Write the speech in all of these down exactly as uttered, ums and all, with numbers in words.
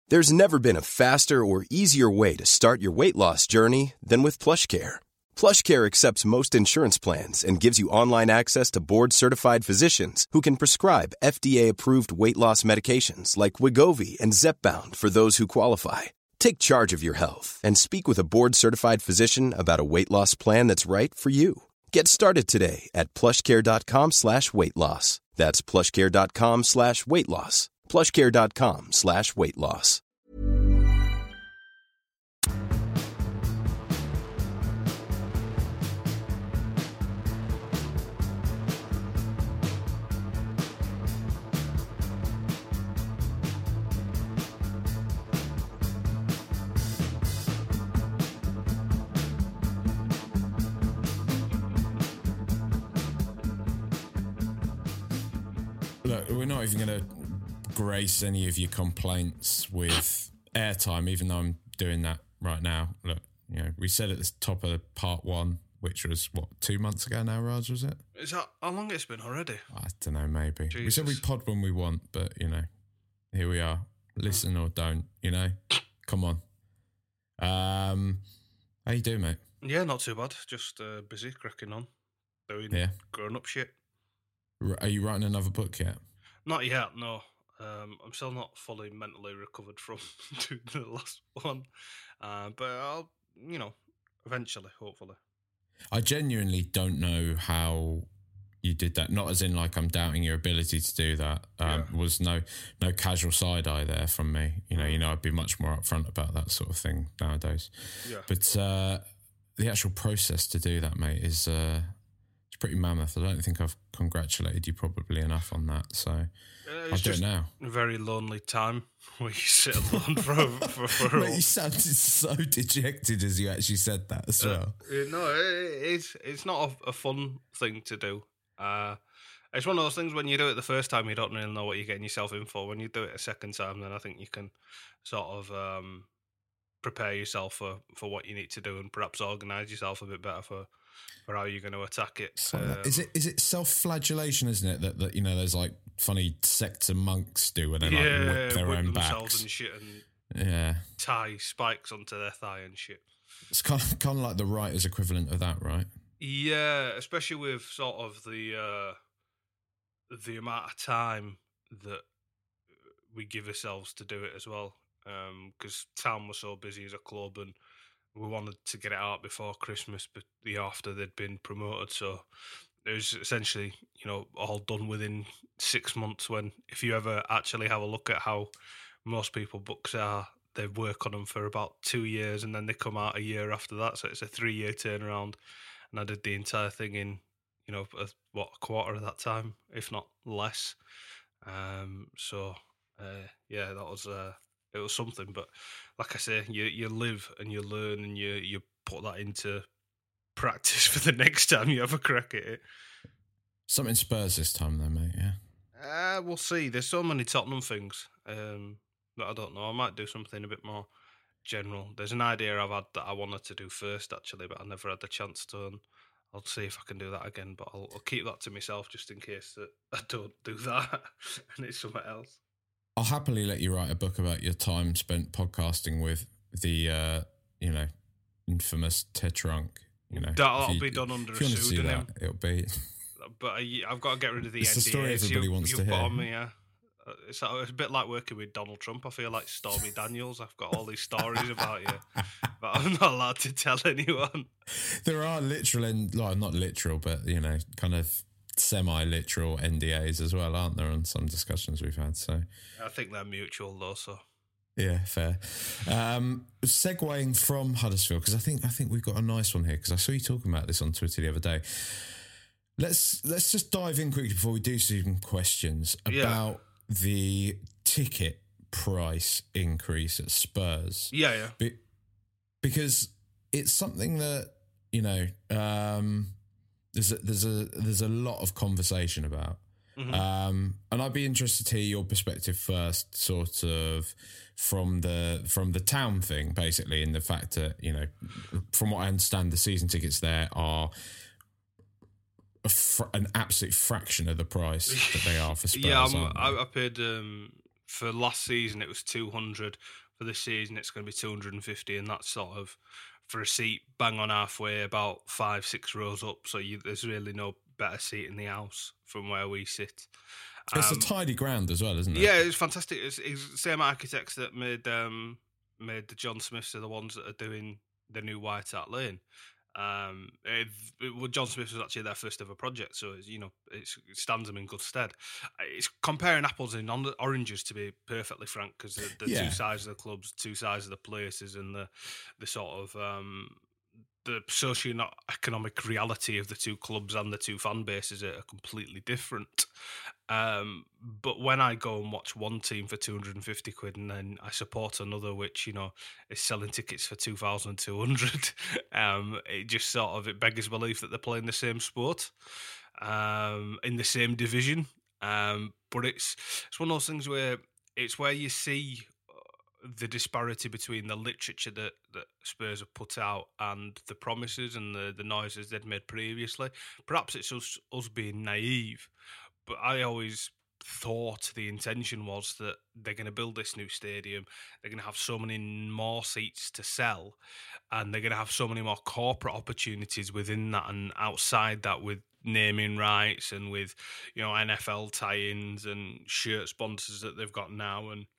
There's never been a faster or easier way to start your weight loss journey than with PlushCare. PlushCare accepts most insurance plans and gives you online access to board-certified physicians who can prescribe F D A-approved weight loss medications like Wegovy and Zepbound for those who qualify. Take charge of your health and speak with a board-certified physician about a weight loss plan that's right for you. Get started today at plushcare.com slash weight loss. That's plushcare.com slash weight loss. plushcare.com slash weight loss. Look, we're not even going to grace any of your complaints with airtime, even though I'm doing that right now. Look, you know, we said at the top of part one, which was, what, two months ago now, Raj, was it? Is that how long it's been already? I don't know, maybe. Jesus. We said we pod when we want, but, you know, here we are. Listen or don't, you know? Come on. Um, how you doing, mate? Yeah, not too bad. Just uh, busy, cracking on, doing Yeah. grown-up shit. Are you writing another book yet? Not yet, no. Um, I'm still not fully mentally recovered from doing the last one. Uh, but I'll, you know, eventually, hopefully. I genuinely don't know how you did that. Not as in like I'm doubting your ability to do that. Um, Yeah. Was no no casual side eye there from me. You know, you know, I'd be much more upfront about that sort of thing nowadays. Yeah. But uh, the actual process to do that, mate, is uh, it's pretty mammoth. I don't think I've congratulated you probably enough on that. So Uh, I'll it's do it just now. a very lonely time where you sit alone for for, for a Mate, you sounded so dejected as you actually said that as well. Uh, no, it, it's it's not a, a fun thing to do. Uh, it's one of those things when you do it the first time, you don't really know what you're getting yourself in for. When you do it a second time, then I think you can sort of um, prepare yourself for, for what you need to do and perhaps organise yourself a bit better for, for how you're going to attack it. So Um, is it is it self-flagellation, isn't it? That, that you know, there's like funny sects of monks do when they like yeah, whip their whip own themselves backs. and shit and Yeah, tie spikes onto their thigh and shit. it's kind of, kind of like the writer's equivalent of that, right? Yeah, especially with sort of the uh, the amount of time that we give ourselves to do it as well. Because town was so busy as a club, and we wanted to get it out before Christmas, but the after they'd been promoted, so it was essentially, you know, all done within six months. When if you ever actually have a look at how most people books are, they work on them for about two years, and then they come out a year after that, so it's a three-year turnaround. And I did the entire thing in, you know, a, what, a quarter of that time, if not less. Um, so, uh, yeah, that was uh, it was something. But like I say, you you live and you learn and you you put that into practice for the next time you have a crack at it. Something Spurs this time, though, mate. Yeah. Uh, we'll see. There's so many Tottenham things um, that I don't know. I might do something a bit more general. There's an idea I've had that I wanted to do first, actually, but I never had the chance to. And I'll see if I can do that again, but I'll, I'll keep that to myself just in case that I don't do that and it's something else. I'll happily let you write a book about your time spent podcasting with the, uh, you know, infamous Ted Trunk. You know, That'll you, be done under if a you want to see pseudonym. that, it'll be. But I, I've got to get rid of the It's N D As. the story everybody you, wants you to put hear. on me, yeah. Uh, It's, it's a bit like working with Donald Trump. I feel like Stormy Daniels. I've got all these stories about you, but I'm not allowed to tell anyone. There are literal, and well, not literal, but, you know, kind of semi-literal N D As as well, aren't there, on some discussions we've had, so... I think they're mutual, though, so... Yeah, fair. Um, segueing from Huddersfield, because I think I think we've got a nice one here, because I saw you talking about this on Twitter the other day. Let's let's just dive in quickly before we do some questions about Yeah. the ticket price increase at Spurs. Yeah, yeah. Be- because it's something that, you know, um, there's a, there's a there's a lot of conversation about. Mm-hmm. Um, and I'd be interested to hear your perspective first, sort of from the from the town thing, basically, in the fact that, you know, from what I understand, the season tickets there are a fr- an absolute fraction of the price that they are for Spurs. Yeah, I'm, aren't they? I, I paid um, for last season it was two hundred. For this season it's going to be two hundred fifty, and that's sort of for a seat bang on halfway, about five, six rows up. So you, there's really no better seat in the house from where we sit. It's um, a tidy ground as well, isn't it? Yeah, it's fantastic. It's, it's the same architects that made um, made the John Smiths are the ones that are doing the new White Hart Lane. Um, it, it, well, John Smith was actually their first ever project, so it's, you know, it's, it stands them in good stead. It's comparing apples and oranges, to be perfectly frank, because the, the yeah. two sides of the clubs, two sides of the places, and the the sort of um, the socio-economic reality of the two clubs and the two fan bases are completely different. Um, but when I go and watch one team for two hundred fifty quid and then I support another which, you know, is selling tickets for two thousand two hundred, um, it just sort of, it beggars belief that they're playing the same sport, um, in the same division. Um, but it's, it's one of those things where it's where you see the disparity between the literature that, that Spurs have put out and the promises and the, the noises they'd made previously. Perhaps it's us, us being naive, but I always thought the intention was that they're going to build this new stadium, they're going to have so many more seats to sell, and they're going to have so many more corporate opportunities within that and outside that, with naming rights and with, you know, N F L tie-ins and shirt sponsors that they've got now, and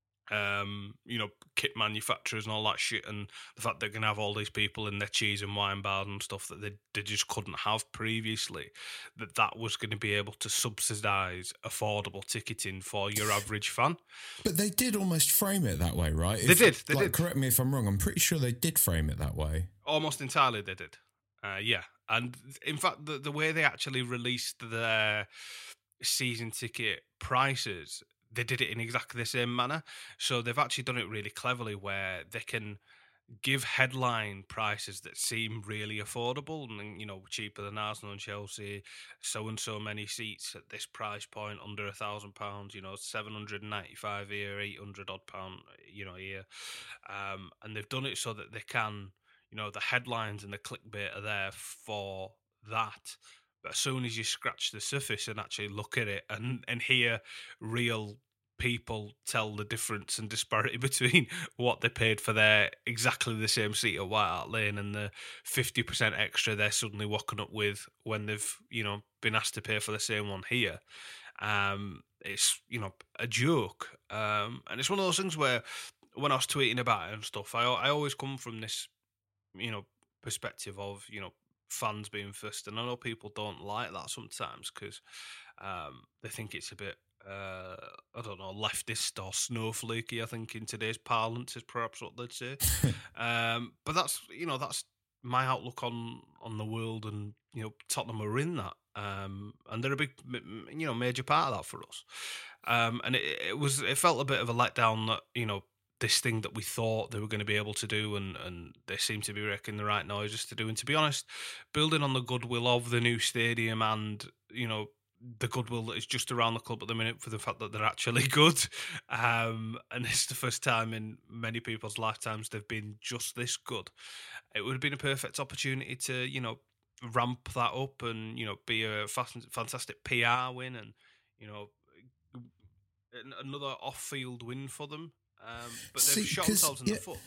Um, you know, kit manufacturers and all that shit, and the fact they're going to have all these people in their cheese and wine bars and stuff that they, they just couldn't have previously, that that was going to be able to subsidise affordable ticketing for your average fan. But they did almost frame it that way, right? They if, did, they like, did. Correct me if I'm wrong, I'm pretty sure they did frame it that way. Almost entirely they did, uh, yeah. And in fact, the, the way they actually released their season ticket prices, they did it in exactly the same manner. So they've actually done it really cleverly, where they can give headline prices that seem really affordable and, you know, cheaper than Arsenal and Chelsea, so and so many seats at this price point, under a thousand pounds, you know, seven hundred ninety-five here, eight hundred odd pound, you know, here. Um, and they've done it so that they can, you know, the headlines and the clickbait are there for that. But as soon as you scratch the surface and actually look at it and, and hear real people tell the difference and disparity between what they paid for their exactly the same seat at White Hart Lane and the fifty percent extra they're suddenly walking up with when they've, you know, been asked to pay for the same one here, um, it's, you know, a joke. Um, and it's one of those things where when I was tweeting about it and stuff, I, I always come from this, you know, perspective of, you know, fans being first, and I know people don't like that sometimes because um, they think it's a bit, uh, I don't know, leftist or snowflakey, I think in today's parlance is perhaps what they'd say. um, but that's, you know, that's my outlook on, on the world, and, you know, Tottenham are in that, um, and they're a big, you know, major part of that for us. Um, and it, it was, it felt a bit of a letdown that, you know, this thing that we thought they were going to be able to do, and, and they seem to be making the right noises to do. And to be honest, building on the goodwill of the new stadium and, you know, the goodwill that is just around the club at the minute for the fact that they're actually good. Um, and it's the first time in many people's lifetimes they've been just this good. It would have been a perfect opportunity to, you know, ramp that up and, you know, be a fast, fantastic P R win and, you know, another off-field win for them. Um, but they've See, shot themselves in yeah. the foot.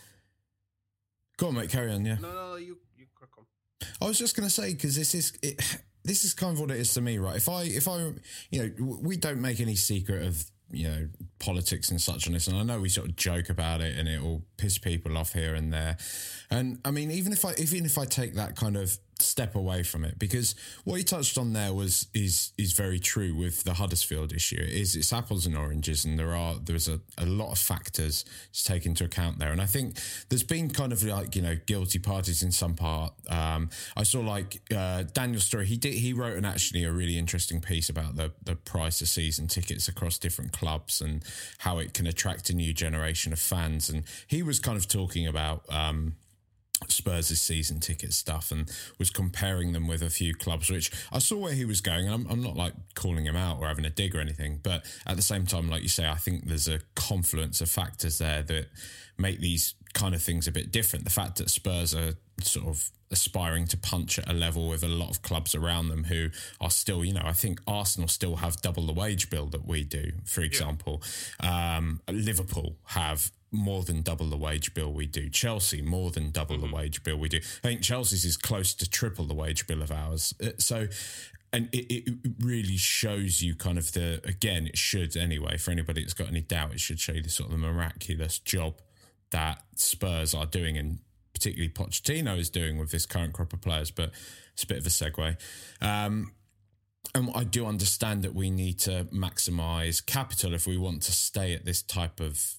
Go on, mate. Carry on. Yeah. No, no, you you crack on. I was just going to say, because this is it, this is kind of what it is to me, right? If I if I you know, we don't make any secret of, you know, politics and such on this, and I know we sort of joke about it and it will piss people off here and there. And I mean, even if I even if I take that kind of step away from it, because what you touched on there was is is very true with the Huddersfield issue. It is it's apples and oranges, and there are there's a, a lot of factors to take into account there. And I think there's been kind of like, you know, guilty parties in some part. Um, I saw like uh, Daniel Story. He did he wrote an actually a really interesting piece about the the price of season tickets across different clubs and how it can attract a new generation of fans. And he was kind of talking about Um, Spurs' season ticket stuff and was comparing them with a few clubs, which I saw where he was going. And I'm, I'm not like calling him out or having a dig or anything, but at the same time, like you say, I think there's a confluence of factors there that make these kind of things a bit different. The fact that Spurs are sort of aspiring to punch at a level with a lot of clubs around them who are still, you know, I think Arsenal still have double the wage bill that we do, for example. Yeah. Um, Liverpool have more than double the wage bill we do. Chelsea, more than double mm-hmm. the wage bill we do. I think Chelsea's is close to triple the wage bill of ours. So, and it, it really shows you kind of the, again, it should anyway, for anybody that's got any doubt, it should show you the sort of the miraculous job that Spurs are doing, and particularly Pochettino is doing with this current crop of players, but it's a bit of a segue. Um, and I do understand that we need to maximise capital if we want to stay at this type of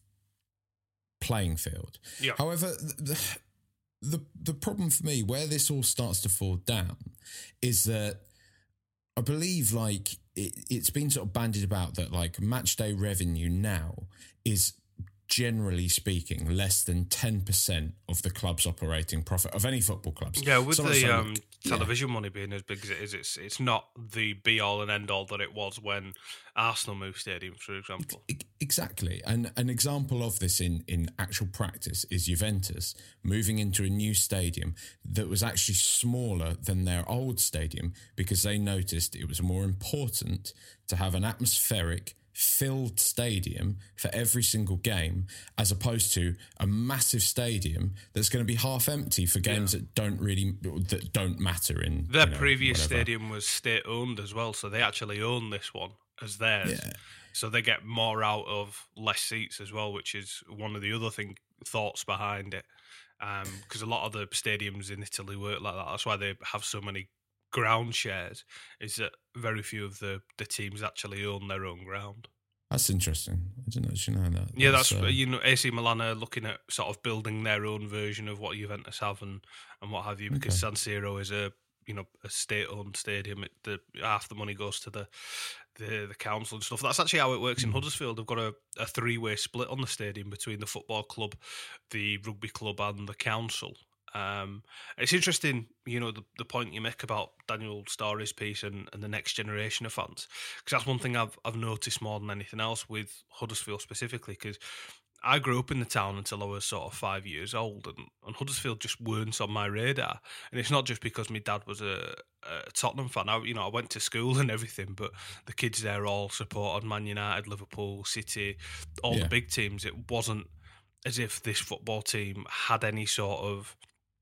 playing field. Yeah. However, the, the the problem for me, where this all starts to fall down, is that I believe like it, it's been sort of bandied about that like match day revenue now is, generally speaking, less than ten percent of the club's operating profit of any football clubs. Yeah, with Someone the saying, um, television yeah. money being as big as it is, it's it's not the be-all and end-all that it was when Arsenal moved stadiums, for example. Exactly. And an example of this in, in actual practice is Juventus moving into a new stadium that was actually smaller than their old stadium because they noticed it was more important to have an atmospheric filled stadium for every single game as opposed to a massive stadium that's going to be half empty for games yeah. that don't really that don't matter in their you know, previous whatever. Stadium was state owned as well, so they actually own this one as theirs. Yeah. So they get more out of less seats as well, which is one of the other thing thoughts behind it, because um, a lot of the stadiums in Italy work like that. That's why they have so many ground shares, is that very few of the, the teams actually own their own ground. That's interesting. I didn't actually know that. Yeah, that's, that's uh, you know, A C Milan are looking at sort of building their own version of what Juventus have and, and what have you, because okay. San Siro is a you know a state-owned stadium. It, the half the money goes to the, the the council and stuff. That's actually how it works mm. in Huddersfield. They've got a, a three-way split on the stadium between the football club, the rugby club, and the council. Um, it's interesting, you know, the, the point you make about Daniel Story's piece and, and the next generation of fans, because that's one thing I've I've noticed more than anything else with Huddersfield specifically, because I grew up in the town until I was sort of five years old, and, and Huddersfield just weren't on my radar. And it's not just because my dad was a, a Tottenham fan. I, you know, I went to school and everything, but the kids there all supported Man United, Liverpool, City, all yeah. the big teams. It wasn't as if this football team had any sort of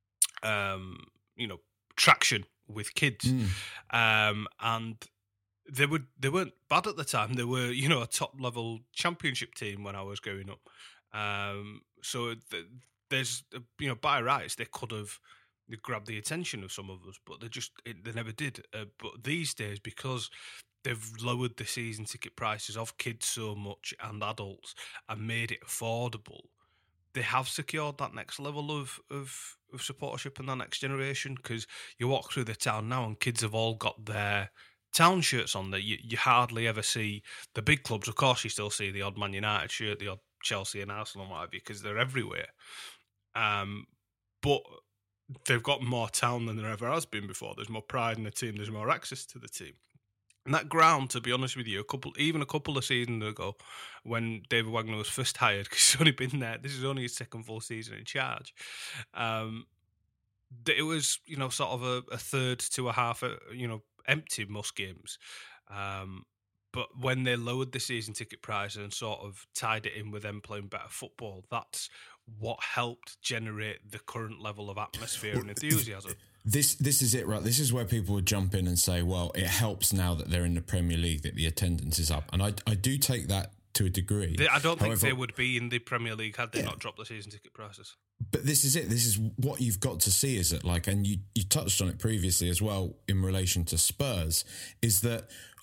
Um, you know, traction with kids, mm. um, and they would they weren't bad at the time. They were, you know, a top level championship team when I was growing up. Um, so th- there's, you know, by rights they could have grabbed the attention of some of us, but they just it, they never did. Uh, but these days, because they've lowered the season ticket prices of kids so much and adults and made it affordable, they have secured that next level of, of, of supportership and that next generation, because you walk through the town now and kids have all got their town shirts on that you, you hardly ever see the big clubs. Of course, you still see the odd Man United shirt, the odd Chelsea and Arsenal and what have you, because they're everywhere. Um, but they've got more town than there ever has been before. There's more pride in the team. There's more access to the team. And that ground, to be honest with you, a couple, even a couple of seasons ago, when David Wagner was first hired, because he's only been there, this is only his second full season in charge. Um, it was, you know, sort of a, a third to a half, you know, empty most games. Um, but when they lowered the season ticket price and sort of tied it in with them playing better football, that's what helped generate the current level of atmosphere and enthusiasm. This this is it, right? This is where people would jump in and say, well, it helps now that they're in the Premier League that the attendance is up. And I, I do take that to a degree. They, I don't However, think they would be in the Premier League had they yeah. not dropped the season ticket prices. But this is it. This is what you've got to see, is that, like, and you, you touched on it previously as well in relation to Spurs, is that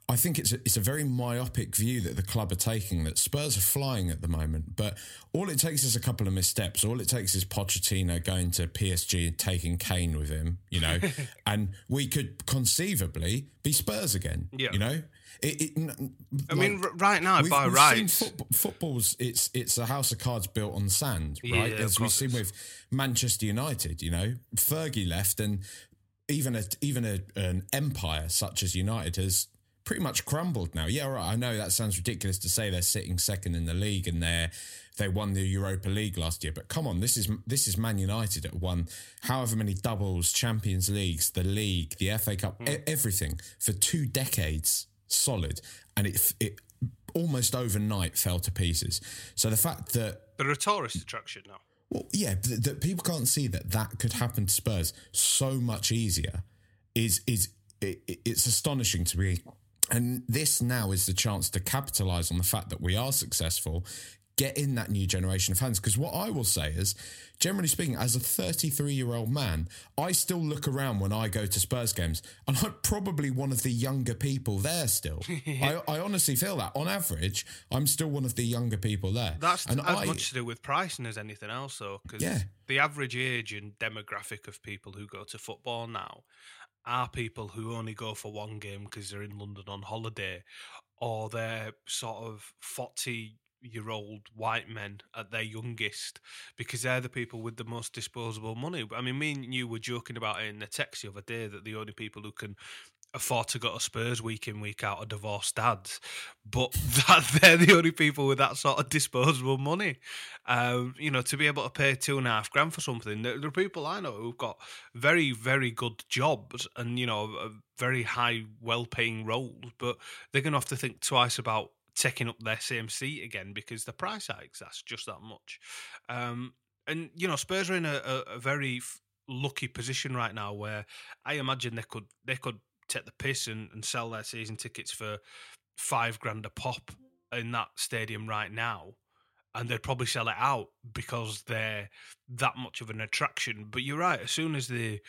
I think it's a, it's a very myopic view that the club are taking, that Spurs are flying at the moment. But all it takes is a couple of missteps. All it takes is Pochettino going to P S G and taking Kane with him, you know, and we could conceivably be Spurs again, yeah. you know. It, it, I like, mean, right now, we've, by we've rights, football, football's it's it's a house of cards built on sand, right? Yeah, As we've seen with Manchester United, you know, Fergie left, and even a even a, an empire such as United has pretty much crumbled now. Yeah, right. I know that sounds ridiculous to say they're sitting second in the league and they they won the Europa League last year, but come on, this is this is Man United that won however many doubles, Champions Leagues, the league, the F A Cup, mm. e- everything for two decades. Solid, and it it almost overnight fell to pieces. So the fact that they're a tourist attraction now. Well, yeah, that, that people can't see that that could happen to Spurs so much easier is is it, it's astonishing to me. And this now is the chance to capitalise on the fact that we are successful, get in that new generation of fans. Because what I will say is, generally speaking, as a thirty-three-year-old man, I still look around when I go to Spurs games, and I'm probably one of the younger people there still. I, I honestly feel that. On average, I'm still one of the younger people there. That's and as I, much to do with pricing as anything else, though, because yeah. the average age and demographic of people who go to football now are people who only go for one game because they're in London on holiday, or they're sort of forty-year-old white men at their youngest, because they're the people with the most disposable money. I mean, me and you were joking about it in the text the other day that the only people who can afford to go to Spurs week in, week out are divorced dads, but that they're the only people with that sort of disposable money. Um, you know, to be able to pay two and a half grand for something. There, there are people I know who've got very, very good jobs and, you know, very high, well-paying roles, but they're going to have to think twice about taking up their same seat again because the price hikes, that's just that much. Um, and, you know, Spurs are in a, a, a very lucky position right now where I imagine they could they could take the piss and, and sell their season tickets for five grand a pop in that stadium right now, and they'd probably sell it out because they're that much of an attraction. But you're right, as soon as the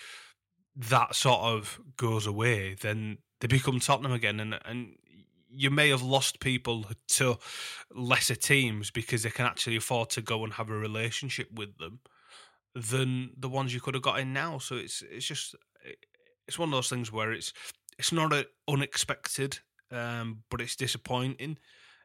that sort of goes away, then they become Tottenham again, and and you may have lost people to lesser teams because they can actually afford to go and have a relationship with them than the ones you could have got in now. So it's it's just it's one of those things where it's it's not a unexpected, um, but it's disappointing.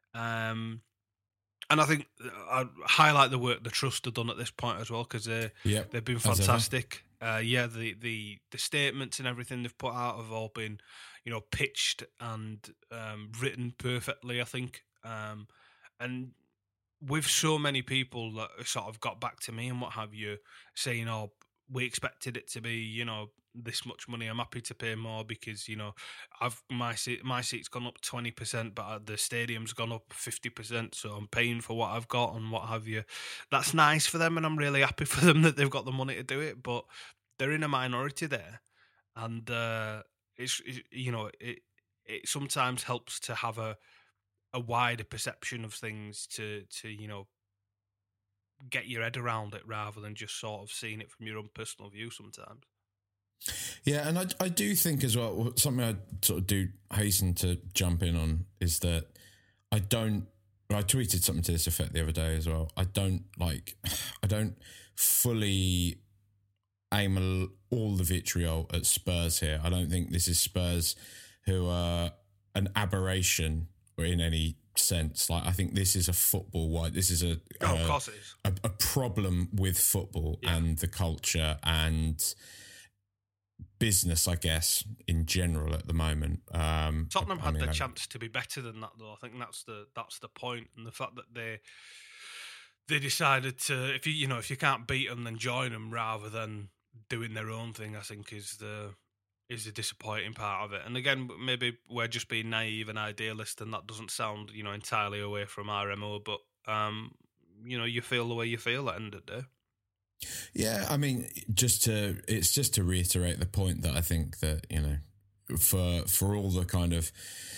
Um, and I think I highlight the work the Trust have done at this point as well, because they yep, they've been fantastic. Uh, yeah, the, the the statements and everything they've put out have all been, you know, pitched and um, written perfectly, I think. Um, and with so many people that sort of got back to me and what have you, saying, "Oh, we expected it to be, you know, this much money. I'm happy to pay more because, you know, I've my seat my seat's gone up twenty percent, but the stadium's gone up fifty percent, so I'm paying for what I've got and what have you." That's nice for them, and I'm really happy for them that they've got the money to do it, but they're in a minority there, and uh, it's, it, you know, it it sometimes helps to have a a wider perception of things to to you know get your head around it rather than just sort of seeing it from your own personal view sometimes. Yeah, and I, I do think as well, something I sort of do hasten to jump in on is that I don't, I tweeted something to this effect the other day as well. I don't like, I don't fully aim all the vitriol at Spurs here. I don't think this is Spurs who are an aberration or in any sense. Like, I think this is a football wide, this is a, oh, a, of course it is. a, a problem with football yeah. and the culture and business, I guess, in general at the moment. Um, Tottenham I, had I mean, the I, chance to be better than that, though. I think that's the that's the point, and the fact that they they decided to, if you you know if you can't beat them, then join them rather than doing their own thing, I think is the is the disappointing part of it. And again, maybe we're just being naive and idealist, and that doesn't sound you know entirely away from our M O. But um, you know, you feel the way you feel at the end of the day. Yeah, I mean, just to it's just to reiterate the point that I think that, you know, for for all the kind of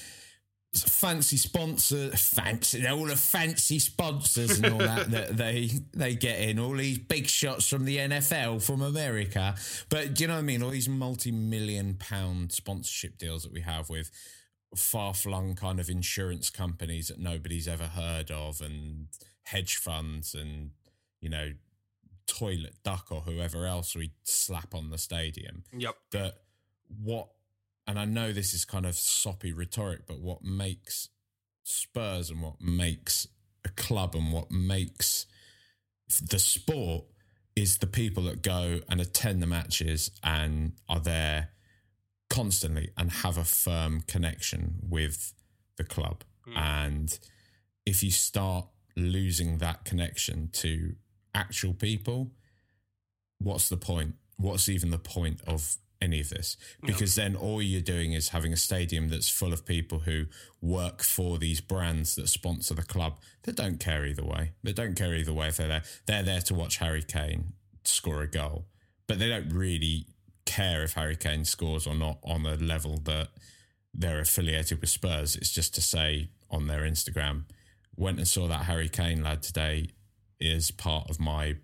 fancy sponsor, fancy all the fancy sponsors and all that that they they get in, all these big shots from the N F L, from America, but do you know what I mean? All these multi-million pound sponsorship deals that we have with far-flung kind of insurance companies that nobody's ever heard of, and hedge funds, and, you know, Toilet Duck or whoever else we slap on the stadium. Yep. That what, and I know this is kind of soppy rhetoric, but what makes Spurs and what makes a club and what makes the sport is the people that go and attend the matches and are there constantly and have a firm connection with the club. Mm. And if you start losing that connection to actual people, what's the point? What's even the point of any of this? Because no. then all you're doing is having a stadium that's full of people who work for these brands that sponsor the club that don't care either way. They don't care either way if they're there. They're there to watch Harry Kane score a goal, but they don't really care if Harry Kane scores or not on a level that they're affiliated with Spurs. It's just to say on their Instagram, went and saw that Harry Kane lad today is part of my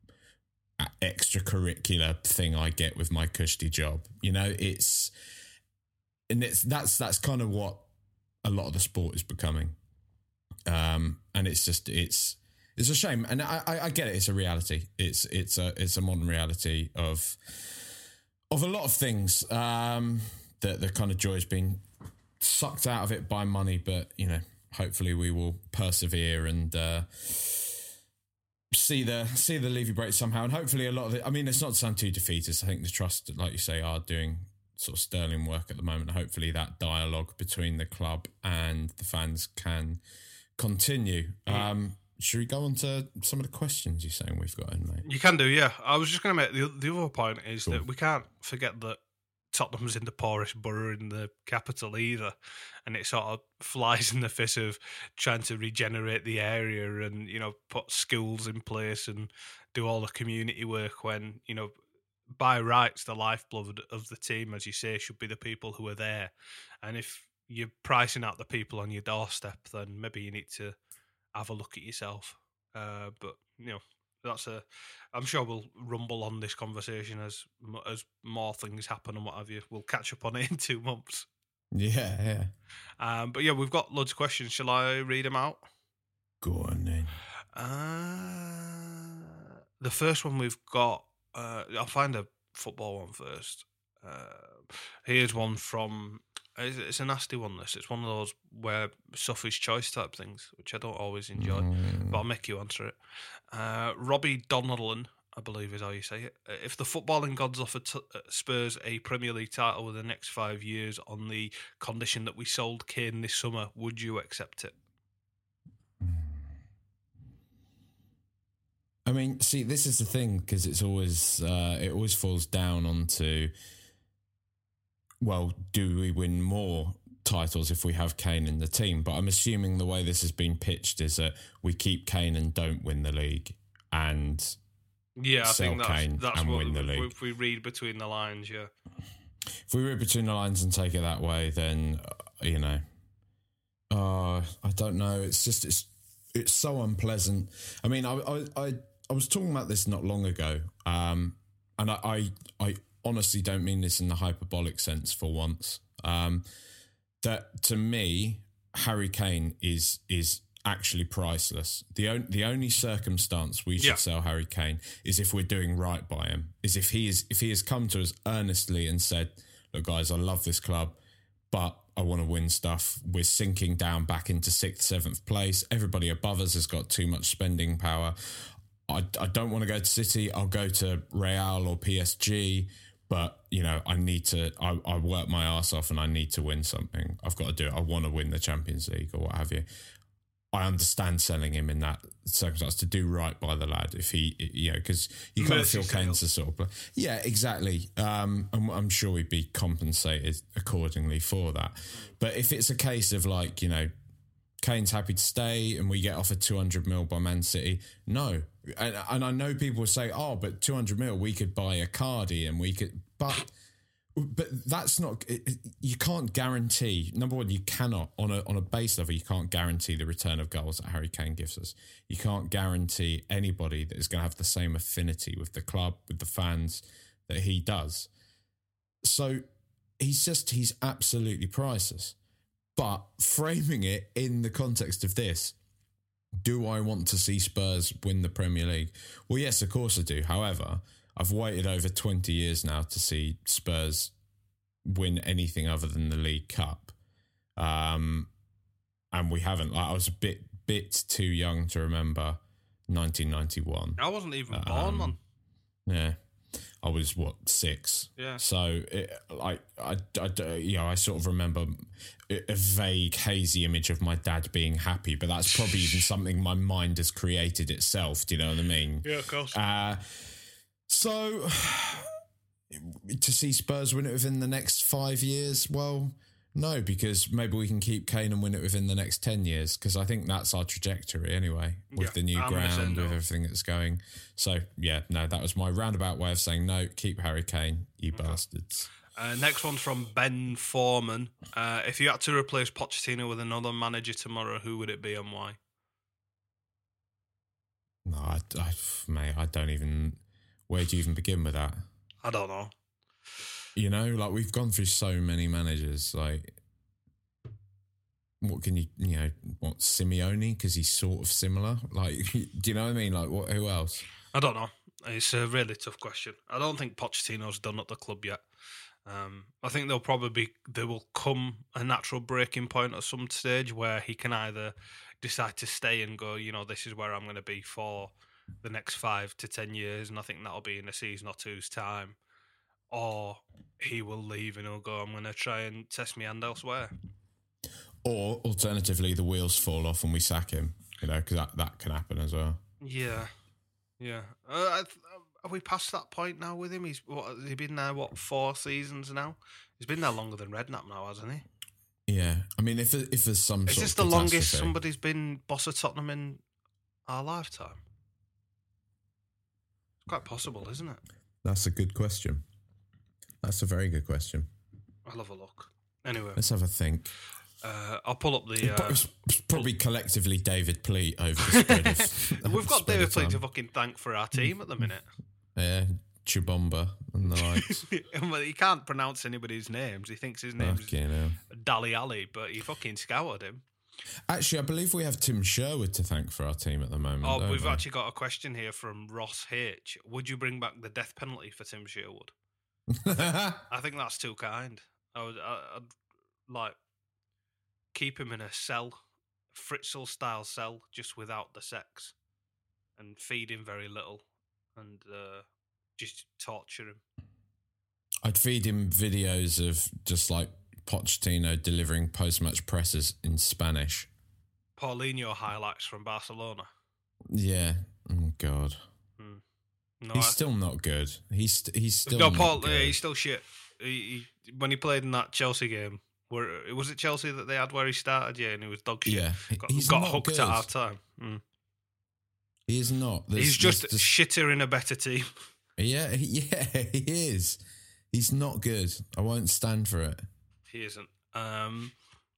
extracurricular thing I get with my cushy job. You know, it's, and it's, that's, that's kind of what a lot of the sport is becoming. Um, and it's just, it's, it's a shame. And I, I, I get it. It's a reality. It's, it's a, it's a modern reality of, of a lot of things. Um, that the kind of joy has been sucked out of it by money, but, you know, hopefully we will persevere and, uh, see the see the Levy break somehow, and hopefully a lot of it. I mean, it's not to sound too defeatist. I think the Trust, like you say, are doing sort of sterling work at the moment. Hopefully that dialogue between the club and the fans can continue. Mm. Um, should we go on to some of the questions you're saying we've got in, mate? You can do, yeah. I was just going to make the the other point is cool. that we can't forget that Tottenham's in the poorest borough in the capital either, and it sort of flies in the face of trying to regenerate the area and, you know, put schools in place and do all the community work when, you know, by rights the lifeblood of the team, as you say, should be the people who are there. And if you're pricing out the people on your doorstep, then maybe you need to have a look at yourself. Uh, but, you know, that's a. I'm sure we'll rumble on this conversation as as more things happen and what have you. We'll catch up on it in two months. Yeah, yeah. Um, but yeah, we've got loads of questions. Shall I read them out? Go on then. Uh, the first one we've got. Uh, I'll find a football one first. Uh, here's one from. It's, it's a nasty one. This. It's one of those where Sophie's choice type things, which I don't always enjoy, mm. but I'll make you answer it. Uh, Robbie Donnellan, I believe is how you say it. If the footballing gods offer t- Spurs a Premier League title within the next five years on the condition that we sold Kane this summer, would you accept it? I mean, see, this is the thing, because it's always uh, it always falls down onto, well, do we win more titles if we have Kane in the team? But I'm assuming the way this has been pitched is that we keep Kane and don't win the league, and yeah, I sell think that's, Kane that's and what win the league. If we read between the lines, yeah. If we read between the lines and take it that way, then uh, you know, uh, I don't know. It's just it's it's so unpleasant. I mean, I I I, I was talking about this not long ago, um, and I, I I honestly don't mean this in the hyperbolic sense for once. Um, that to me, Harry Kane is is actually priceless. The on, the only circumstance we should yeah. sell Harry Kane is if we're doing right by him. Is if he is if he has come to us earnestly and said, "Look, guys, I love this club, but I want to win stuff. We're sinking down back into sixth, seventh place. Everybody above us has got too much spending power. I, I don't want to go to City. I'll go to Real or P S G." But, you know, I need to, I, I work my ass off and I need to win something. I've got to do it. I want to win the Champions League or what have you. I understand selling him in that circumstance to do right by the lad. If he, you know, because you kind of feel Kane's the sort of player. Yeah, exactly. Um, and I'm sure we'd be compensated accordingly for that. But if it's a case of like, you know, Kane's happy to stay and we get offered two hundred mil by Man City, no. And, and I know people will say, oh, but two hundred mil, we could buy a Cardi and we could, but but that's not, you can't guarantee, number one, you cannot, on a on a base level, you can't guarantee the return of goals that Harry Kane gives us. You can't guarantee anybody that is going to have the same affinity with the club, with the fans that he does. So he's just, he's absolutely priceless. But framing it in the context of this, do I want to see Spurs win the Premier League? Well, yes, of course I do. However, I've waited over twenty years now to see Spurs win anything other than the League Cup. Um, and we haven't. Like, I was a bit bit too young to remember nineteen ninety-one. I wasn't even um, born, man. Yeah. I was, what, six? Yeah. So, it, like, I, I, you know, I sort of remember a vague, hazy image of my dad being happy, but that's probably even something my mind has created itself. Do you know what I mean? Yeah, of course. Uh, so, to see Spurs win it within the next five years, well, no, because maybe we can keep Kane and win it within the next ten years, because I think that's our trajectory anyway, with yeah, the new I'm ground, no. with everything that's going. So, yeah, no, that was my roundabout way of saying no, keep Harry Kane, you okay. bastards. Uh, next one's from Ben Foreman. Uh, if you had to replace Pochettino with another manager tomorrow, who would it be and why? No, I, I, mate, I don't even... Where do you even begin with that? I don't know. You know, like, we've gone through so many managers. Like, what can you, you know, what, Simeone? Because he's sort of similar. Like, do you know what I mean? Like, what? Who else? I don't know. It's a really tough question. I don't think Pochettino's done at the club yet. Um, I think there'll probably be, there will come a natural breaking point at some stage where he can either decide to stay and go, you know, this is where I'm going to be for the next five to ten years, and I think that'll be in a season or two's time. Or he will leave and he'll go, I'm going to try and test my hand elsewhere. Or alternatively, the wheels fall off and we sack him, you know, because that, that can happen as well. Yeah. Yeah. Uh, are we past that point now with him? He's what, has he been there, what, four seasons now? He's been there longer than Redknapp now, hasn't he? Yeah. I mean, if if there's some Is sort this of the longest catastrophe- somebody's been boss of Tottenham in our lifetime? It's quite possible, isn't it? That's a good question. That's a very good question. I'll have a look. Anyway. Let's have a think. Uh, I'll pull up the... Uh, it's probably collectively David Pleat over the spread of... We've got David Pleat to fucking thank for our team at the minute. Yeah, Chubomba and the likes. Well, he can't pronounce anybody's names. He thinks his name's okay, no. Dali Ali, but he fucking scoured him. Actually, I believe we have Tim Sherwood to thank for our team at the moment. Oh, we've we? actually got a question here from Ross H. Would you bring back the death penalty for Tim Sherwood? I think that's too kind. I would, I, I'd like keep him in a cell, Fritzl style cell, just without the sex, and feed him very little, and uh, just torture him. I'd feed him videos of just like Pochettino delivering post-match presses in Spanish. Paulinho highlights from Barcelona. Yeah. Oh God. Hmm. No, he's I, still not good. He's he's still no, not Paul. good. Uh, he's still shit. He, he, when he played in that Chelsea game, where was it Chelsea that they had where he started? Yeah, and he was dog shit. Yeah, got, he's got not hooked good. at half time. Mm. He is not. There's, he's just there's, shitter in a better team. Yeah, yeah, he is. He's not good. I won't stand for it. He isn't. Um,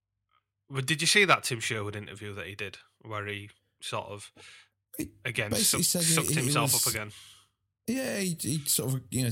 but did you see that Tim Sherwood interview that he did, where he sort of again su- sucked he, himself was, up again? Yeah, he, he sort of, you know,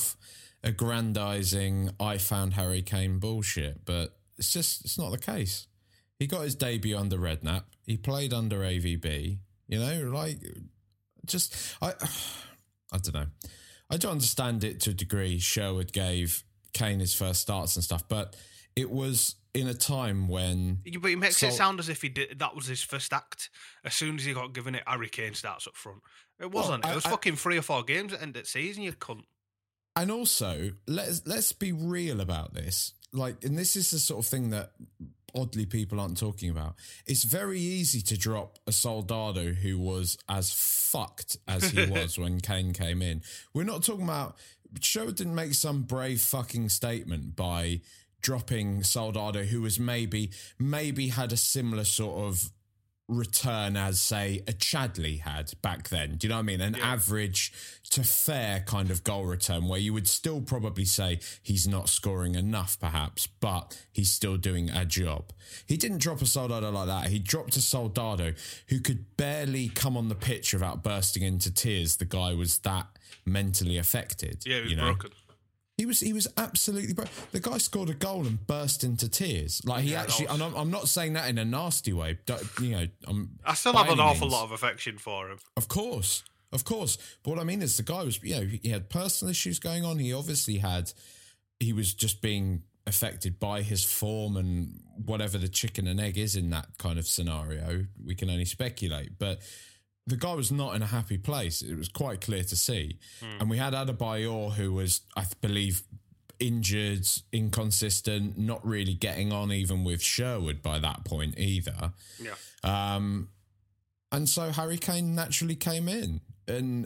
self-aggrandizing, I found Harry Kane bullshit, but it's just, it's not the case. He got his debut under Redknapp. He played under A V B, you know, like, just, I, I don't know. I don't understand it to a degree. Sherwood gave Kane his first starts and stuff, but it was in a time when... But he makes so, it sound as if he did that was his first act. As soon as he got given it, Harry Kane starts up front. It wasn't. Well, I, it was I, fucking three or four games at the end of the season, you cunt. And also, let's let's be real about this. Like, and this is the sort of thing that oddly people aren't talking about. It's very easy to drop a Soldado who was as fucked as he was when Kane came in. We're not talking about... Sherwood didn't make some brave fucking statement by dropping Soldado, who was maybe maybe had a similar sort of return as, say, a Chadley had back then. Do you know what I mean? An yeah. average to fair kind of goal return where you would still probably say he's not scoring enough, perhaps, but he's still doing a job. He didn't drop a Soldado like that. He dropped a Soldado who could barely come on the pitch without bursting into tears. The guy was that mentally affected. Yeah, he was you know? broken. He was he was absolutely bro- the guy scored a goal and burst into tears. Like he Yeah, actually, that was- and I'm, I'm not saying that in a nasty way. Don't- You know, I'm, I still by have an any awful means. lot of affection for him. Of course, of course. But what I mean is, the guy was, you know, he had personal issues going on. He obviously had, he was just being affected by his form and whatever the chicken and egg is in that kind of scenario. We can only speculate, but the guy was not in a happy place. It was quite clear to see. Hmm. And we had Adebayor, who was, I believe, injured, inconsistent, not really getting on even with Sherwood by that point either. Yeah. Um, and so Harry Kane naturally came in, and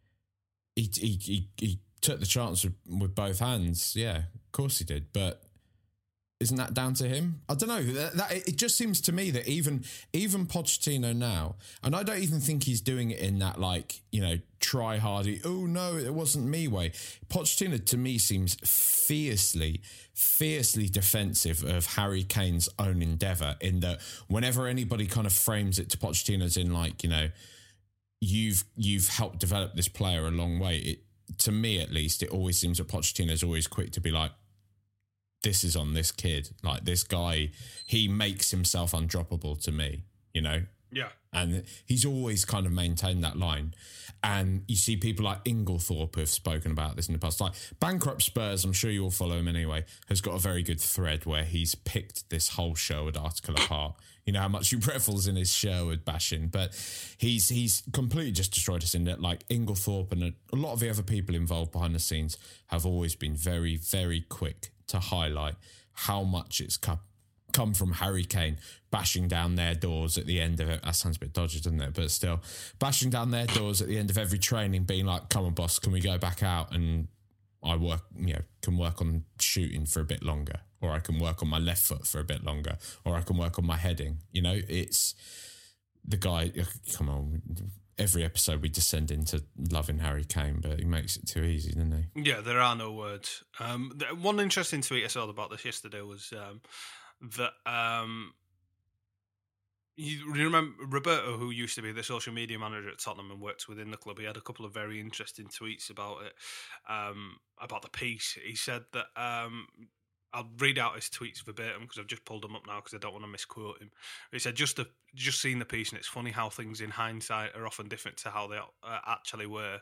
he he he, he took the chance with, with both hands. Yeah, of course he did. But isn't that down to him? I don't know. That, that it just seems to me that even even Pochettino now, and I don't even think he's doing it in that, like, you know, try hardy, oh no, it wasn't me way. Pochettino to me seems fiercely, fiercely defensive of Harry Kane's own endeavour, in that whenever anybody kind of frames it to Pochettino's in, like, you know, you've you've helped develop this player a long way. It, to me at least, it always seems that Pochettino's always quick to be like, this is on this kid. Like, this guy, he makes himself undroppable to me, you know? Yeah. And he's always kind of maintained that line. And you see people like Inglethorpe who've spoken about this in the past. Like Bankrupt Spurs, I'm sure you all follow him anyway, has got a very good thread where he's picked this whole Sherwood article apart. You know how much he revels in his Sherwood bashing, but he's he's completely just destroyed us in that. Like Inglethorpe and a, a lot of the other people involved behind the scenes have always been very, very quick to highlight how much it's come, come from Harry Kane bashing down their doors at the end of it. That sounds a bit dodgy, doesn't it? But still, bashing down their doors at the end of every training, being like, come on, boss, can we go back out? And I work, you know, can work on shooting for a bit longer, or I can work on my left foot for a bit longer, or I can work on my heading. You know, it's the guy, come on, every episode we descend into loving Harry Kane, but he makes it too easy, doesn't he? Yeah, there are no words. Um, the, one interesting tweet I saw about this yesterday was um, that um, you remember Roberto, who used to be the social media manager at Tottenham and worked within the club. He had a couple of very interesting tweets about it, um, about the piece. He said that um, I'll read out his tweets verbatim because I've just pulled them up now because I don't want to misquote him. He said, just the, just seeing the piece, and it's funny how things in hindsight are often different to how they uh, actually were.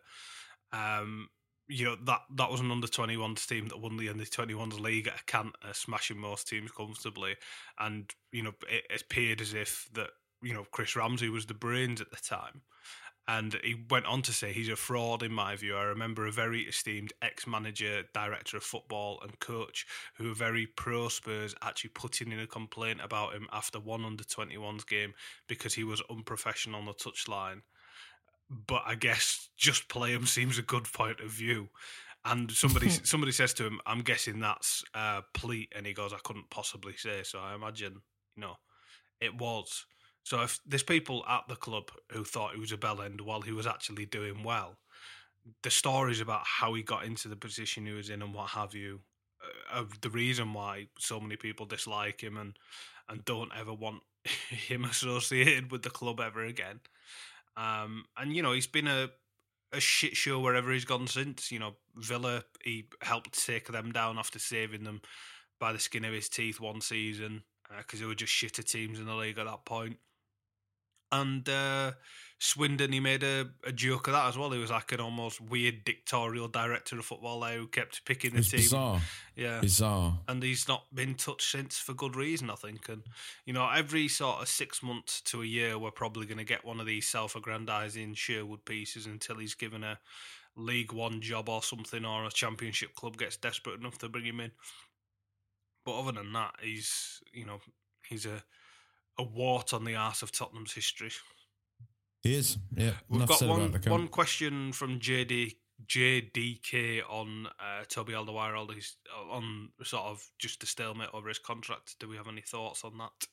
Um, you know, that, that was an under twenty-ones team that won the under twenty-ones league at a canter, smashing most teams comfortably. And, you know, it, it appeared as if that, you know, Chris Ramsey was the brains at the time. And he went on to say he's a fraud in my view. I remember a very esteemed ex-manager, director of football and coach who were very pro-Spurs actually putting in a complaint about him after one under twenty-ones game because he was unprofessional on the touchline. But I guess just play him seems a good point of view. And somebody somebody says to him, I'm guessing that's uh, Pleat. And he goes, I couldn't possibly say. So I imagine, you know, it was. So if there's people at the club who thought he was a bellend while he was actually doing well, the stories about how he got into the position he was in and what have you, uh, are the reason why so many people dislike him and, and don't ever want him associated with the club ever again. Um, and, you know, he's been a, a shit show wherever he's gone since. You know, Villa, he helped take them down after saving them by the skin of his teeth one season because uh, they were just shitter teams in the league at that point. And uh, Swindon, he made a, a joke of that as well. He was like an almost weird dictatorial director of football there who kept picking the It's team. bizarre. Yeah. Bizarre. And he's not been touched since for good reason, I think. And, you know, every sort of six months to a year, we're probably going to get one of these self-aggrandising Sherwood pieces until he's given a League One job or something, or a Championship club gets desperate enough to bring him in. But other than that, he's, you know, he's a... a wart on the arse of Tottenham's history. He is, yeah. We've Enough got said one about the one question from J D J D K on uh, Toby Alderweireld. He's on sort of just a stalemate over his contract. Do we have any thoughts on that?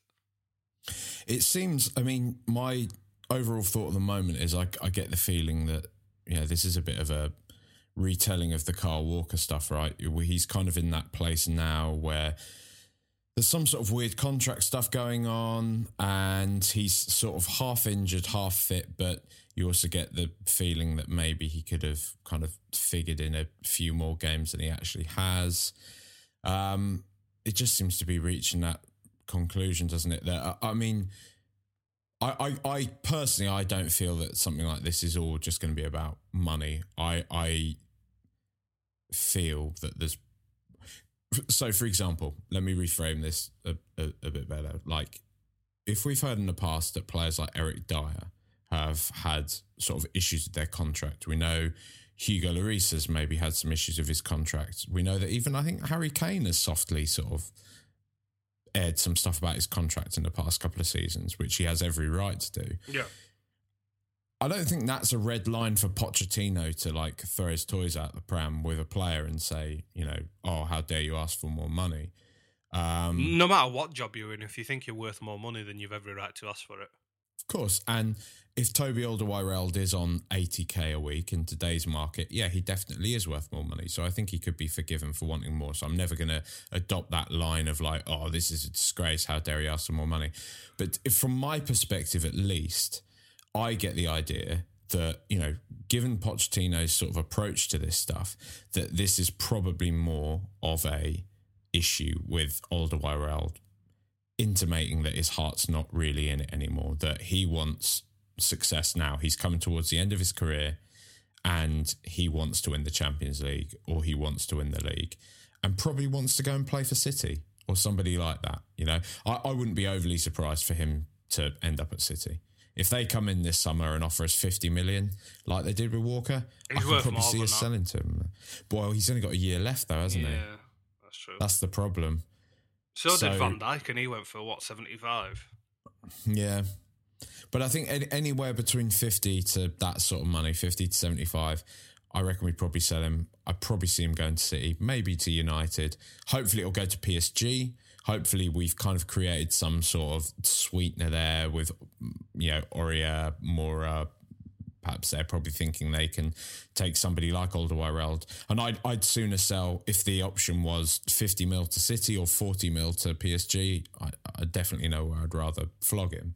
It seems, I mean, my overall thought at the moment is I, I get the feeling that, yeah, this is a bit of a retelling of the Kyle Walker stuff, right? He's kind of in that place now where there's some sort of weird contract stuff going on and he's sort of half injured, half fit, but you also get the feeling that maybe he could have kind of figured in a few more games than he actually has. Um, it just seems to be reaching that conclusion, doesn't it? That I, I mean, I, I, I personally, I don't feel that something like this is all just going to be about money. I, I feel that there's. So, for example, let me reframe this a, a, a bit better. Like, if we've heard in the past that players like Eric Dyer have had sort of issues with their contract, we know Hugo Lloris has maybe had some issues with his contract. We know that even, I think, Harry Kane has softly sort of aired some stuff about his contract in the past couple of seasons, which he has every right to do. Yeah. I don't think that's a red line for Pochettino to like throw his toys out the pram with a player and say, you know, oh, how dare you ask for more money? Um, no matter what job you're in, if you think you're worth more money, then you've every right to ask for it. Of course. And if Toby Alderweireld is on eighty k a week in today's market, yeah, he definitely is worth more money. So I think he could be forgiven for wanting more. So I'm never going to adopt that line of like, oh, this is a disgrace. How dare he ask for more money? But if, from my perspective, at least, I get the idea that, you know, given Pochettino's sort of approach to this stuff, that this is probably more of a issue with Alderweireld intimating that his heart's not really in it anymore, that he wants success now. He's coming towards the end of his career and he wants to win the Champions League, or he wants to win the league, and probably wants to go and play for City or somebody like that. You know, I, I wouldn't be overly surprised for him to end up at City. If they come in this summer and offer us fifty million, like they did with Walker, he's I can worth probably more see than us that. selling to him. Boy, he's only got a year left though, hasn't yeah, he? Yeah, that's true. That's the problem. So, So- did Van Dijk, and he went for, what, seventy-five? Yeah. But I think any, anywhere between fifty to that sort of money, fifty to seventy-five, I reckon we'd probably sell him. I'd probably see him going to City, maybe to United. Hopefully it'll go to P S G. Hopefully we've kind of created some sort of sweetener there with, you know, Aurier, Moura. Perhaps they're probably thinking they can take somebody like Alderweireld. And I'd, I'd sooner sell, if the option was fifty mil to City or forty mil to P S G, I, I definitely know where I'd rather flog him.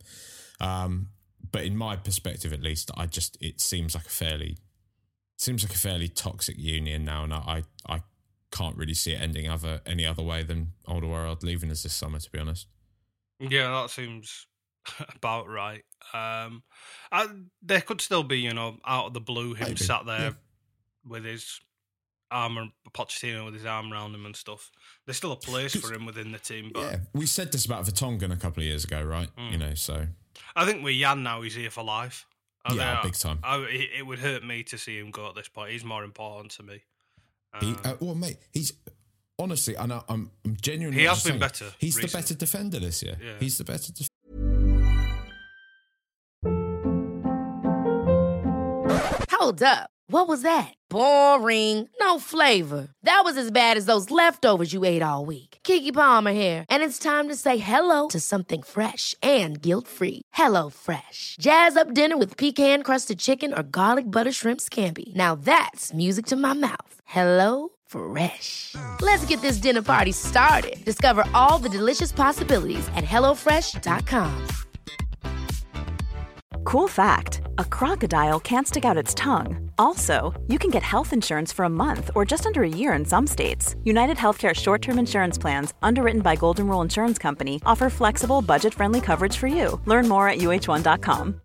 Um, but in my perspective, at least, I just, it seems like a fairly, seems like a fairly toxic union now. And I, I can't really see it ending other, any other way than Alderweireld leaving us this summer, to be honest. Yeah, that seems about right. Um, I, there could still be, you know, out of the blue, him Maybe, sat there yeah. with his arm, Pochettino with his arm around him and stuff. There's still a place for him within the team, but Yeah, we said this about Vertonghen a couple of years ago, right? Mm. You know, so I think with Jan now, he's here for life. I yeah, think big time. I, it, it would hurt me to see him go at this point. He's more important to me. He, Um, uh, well, mate, he's honestly, and I, I'm, I'm genuinely. He has just been saying, better He's recently. the better defender this year. Yeah. He's the better. Def- Hold up. What was that? Boring. No flavor. That was as bad as those leftovers you ate all week. Keke Palmer here, and it's time to say hello to something fresh and guilt-free. Hello Fresh. Jazz up dinner with pecan-crusted chicken or garlic butter shrimp scampi. Now that's music to my mouth. Hello Fresh. Let's get this dinner party started. Discover all the delicious possibilities at hello fresh dot com. Cool fact, a crocodile can't stick out its tongue. Also, you can get health insurance for a month or just under a year in some states. United Healthcare short-term insurance plans, underwritten by Golden Rule Insurance Company, offer flexible, budget-friendly coverage for you. Learn more at U H one dot com.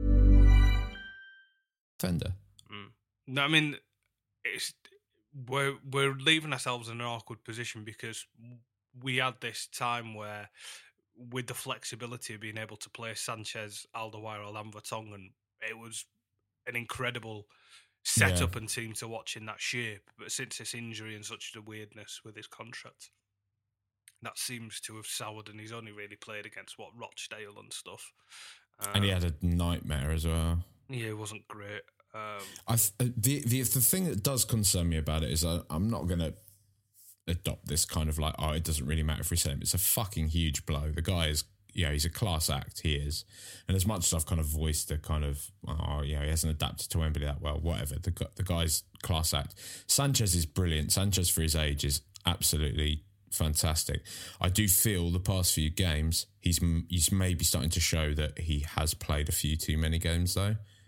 defender. Mm. No, I mean, it's we're we're leaving ourselves in an awkward position because we had this time where, with the flexibility of being able to play Sanchez, Alderweireld, and Vertonghen, it was an incredible setup Yeah. and team to watch in that shape. But since this injury and such the weirdness with his contract, that seems to have soured, and he's only really played against what Rochdale and stuff. Um, And he had a nightmare as well. yeah, it wasn't great. Um, I th- uh, the the the thing that does concern me about it is I, I'm not going to adopt this kind of like, oh, it doesn't really matter if we sell him. It's a fucking huge blow. The guy is, you know, he's a class act. He is. And as much as I've kind of voiced the kind of, oh, you know, he hasn't adapted to Wembley that well, whatever. The gu- the guy's class act. Sanchez is brilliant. Sanchez for his age is absolutely fantastic. I do feel the past few games, he's he's maybe starting to show that he has played a few too many games though.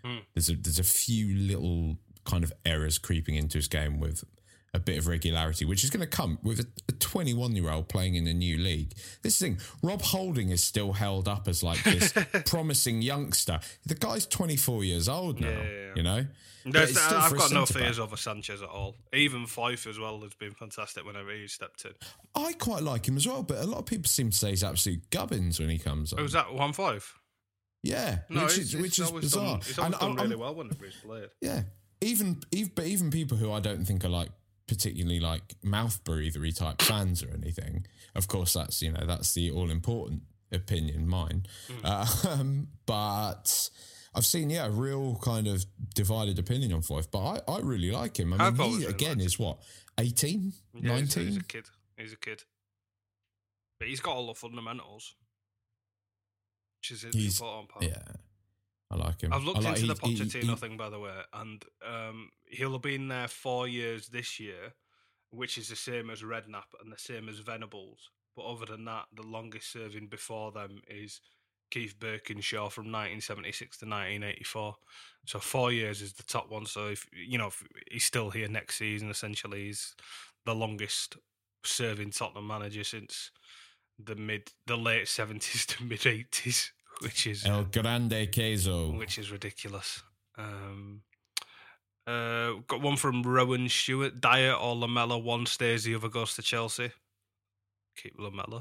Hmm. There's a there's a few little kind of errors creeping into his game with a bit of regularity, which is going to come with a, a twenty-one-year-old playing in a new league. This thing, Rob Holding is still held up as like this promising youngster. The guy's twenty-four years old now, yeah, yeah, yeah. you know? There's, I've got no fears over Sanchez at all. Even Fife as well has been fantastic whenever he's stepped in. I quite like him as well, but a lot of people seem to say he's absolute gubbins when he comes on. Oh, is that one five? Yeah, no, which it's, is, which it's is bizarre. Done, it's always and done I'm, really well whenever he's played. Yeah, even, even, but even people who I don't think are like particularly like mouth breathery type fans or anything. Of course, that's, you know, that's the all important opinion, mine. Mm. Uh, um, but I've seen, yeah, a real kind of divided opinion on Fife, but I, I really like him. I mean, he, really again, is what, eighteen, yeah, nineteen? He's a kid. He's a kid. But he's got all the fundamentals, which is the he's, important part. Yeah, I like him. I've looked like, into he, the Pochettino he, he, thing, by the way, and um, he'll have been there four years this year, which is the same as Redknapp and the same as Venables. But other than that, the longest serving before them is Keith Birkinshaw from nineteen seventy-six to nineteen eighty-four. So four years is the top one. So if you know if he's still here next season, essentially he's the longest serving Tottenham manager since the mid, the late seventies to mid eighties, which is El Grande Queso, which is ridiculous. Um, uh, got one from Rowan Stewart. Dyer or Lamella, one stays, the other goes to Chelsea. Keep Lamella.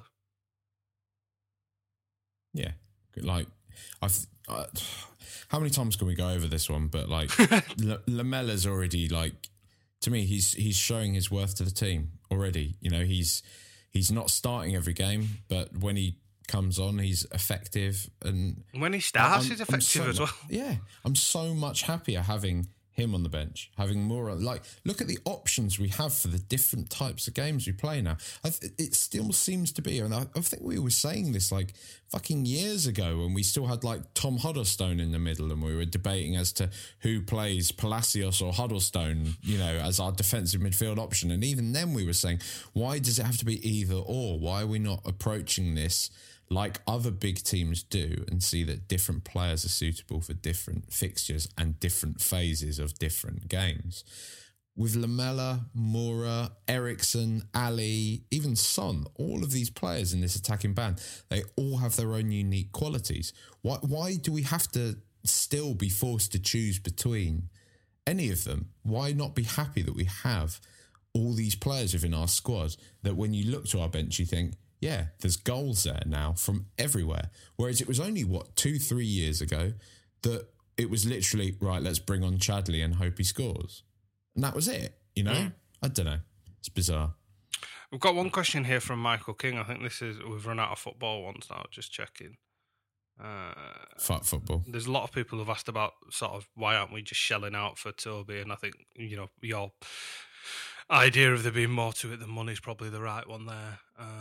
Yeah, like I've. Uh, how many times can we go over this one? But like L- Lamella's already like, to me, he's he's showing his worth to the team already. You know, he's he's not starting every game, but when he comes on, he's effective, and when he starts, I'm, he's effective so as well. Much, yeah, I'm so much happier having him on the bench, having more like look at the options we have for the different types of games we play now. I th- it still seems to be, and I, I think we were saying this like fucking years ago when we still had like Tom Huddlestone in the middle, and we were debating as to who plays Palacios or Huddlestone, you know, as our defensive midfield option. And even then, we were saying, why does it have to be either or? Why are we not approaching this like other big teams do and see that different players are suitable for different fixtures and different phases of different games? With Lamella, Moura, Eriksson, Ali, even Son, all of these players in this attacking band, they all have their own unique qualities. Why, why do we have to still be forced to choose between any of them? Why not be happy that we have all these players within our squad that when you look to our bench, you think, yeah, there's goals there now from everywhere. Whereas it was only, what, two, three years ago that it was literally, right, let's bring on Chadley and hope he scores. And that was it, you know? Mm. I don't know. It's bizarre. We've got one question here from Michael King. I think this is, we've run out of football ones now, just checking. Uh, Fuck football. There's a lot of people who've asked about sort of why aren't we just shelling out for Toby, and I think, you know, your idea of there being more to it than money is probably the right one there.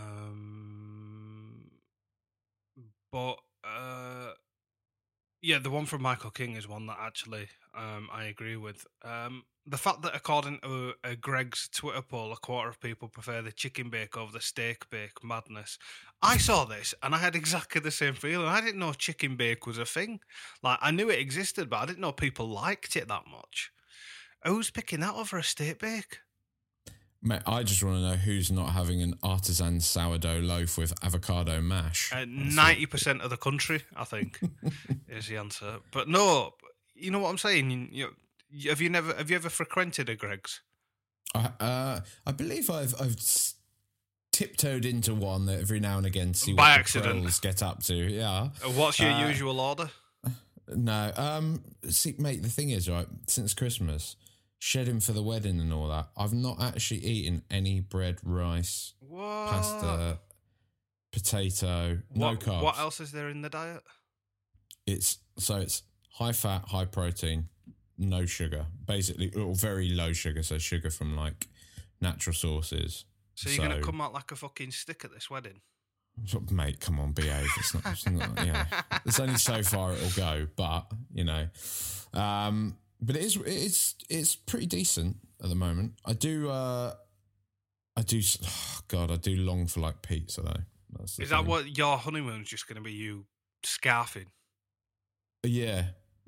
Um, but uh, yeah, the one from Michael King is one that actually um, I agree with. Um, the fact that according to uh, Greg's Twitter poll, a quarter of people prefer the chicken bake over the steak bake, madness. I saw this and I had exactly the same feeling. I didn't know chicken bake was a thing. Like, I knew it existed, but I didn't know people liked it that much. Who's picking that over a steak bake? Mate, I just want to know who's not having an artisan sourdough loaf with avocado mash. Uh, ninety percent of the country, I think, is the answer. But no, you know what I'm saying? You, you, have you never have you ever frequented a Greg's? I uh, I believe I've I've tiptoed into one that every now and again to see by what accident the pros get up to. Yeah. What's your uh, usual order? No, um, see, mate. The thing is, right, since Christmas, shedding for the wedding and all that, I've not actually eaten any bread, rice, what? pasta, potato, no what, carbs. What else is there in the diet? It's so it's high fat, high protein, no sugar, basically, or very low sugar. So sugar from like natural sources. So you're so, gonna come out like a fucking stick at this wedding? Mate, come on, behave. It's not, it's not yeah. There's only so far it'll go, but you know. Um, But it is it's it's pretty decent at the moment. I do uh, I do oh God I do long for like pizza though. That's is thing. that what your honeymoon's just going to be? You scarfing? Yeah,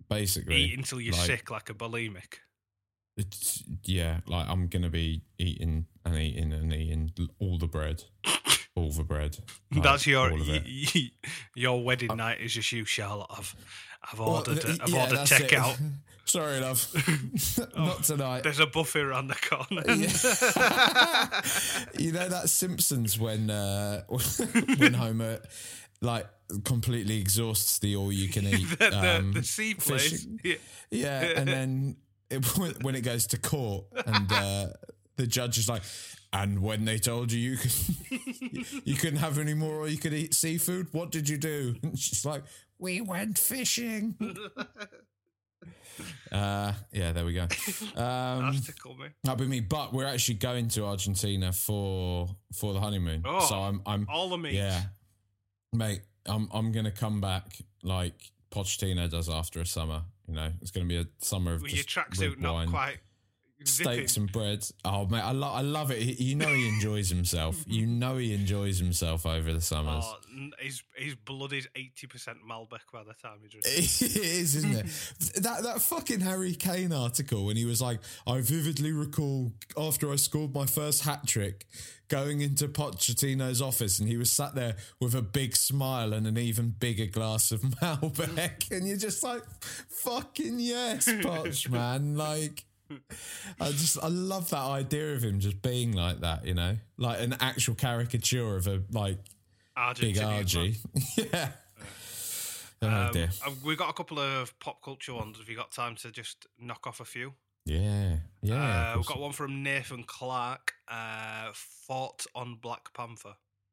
basically. Eat until you're like, sick like a bulimic. It's, yeah, like I'm going to be eating and eating and eating all the bread. All the bread. Like, That's your all of it. y- y- your wedding uh, night is just you, Charlotte. I've, I've well, ordered th- I've yeah, ordered that's takeout. it. Sorry, love. Not tonight. There's a buffet around the corner. Yeah. You know that Simpsons when uh, when Homer like completely exhausts the all-you-can-eat the, the, um, the sea place. Yeah. yeah, and then it, when it goes to court and uh, the judge is like, and when they told you you could you couldn't have any more or you could eat seafood, what did you do? And she's like, we went fishing. Uh, yeah, there we go. Um, That's tickle me. That'd be me. But we're actually going to Argentina for for the honeymoon. Oh, so I'm I'm all the meats. Yeah, mate. I'm I'm gonna come back like Pochettino does after a summer. You know, it's gonna be a summer of With your just tracksuit red not wine, quite steaks zipping. and bread. Oh mate, I love I love it. He, you know he enjoys himself. You know he enjoys himself over the summers. Oh, n- his his blood is eighty percent Malbec by the time he drinks. It is, isn't it? that that fucking Harry Kane article when he was like, I vividly recall after I scored my first hat trick, going into Pochettino's office and he was sat there with a big smile and an even bigger glass of Malbec, and you're just like, fucking yes, Poch, man. Like, I just I love that idea of him just being like that, you know, like an actual caricature of a like big R G. Yeah. Oh Um, dear. we've got a couple of pop culture ones. Have you got time to just knock off a few? Yeah, yeah. Uh, we've got one from Nathan Clark. Uh, thoughts on Black Panther?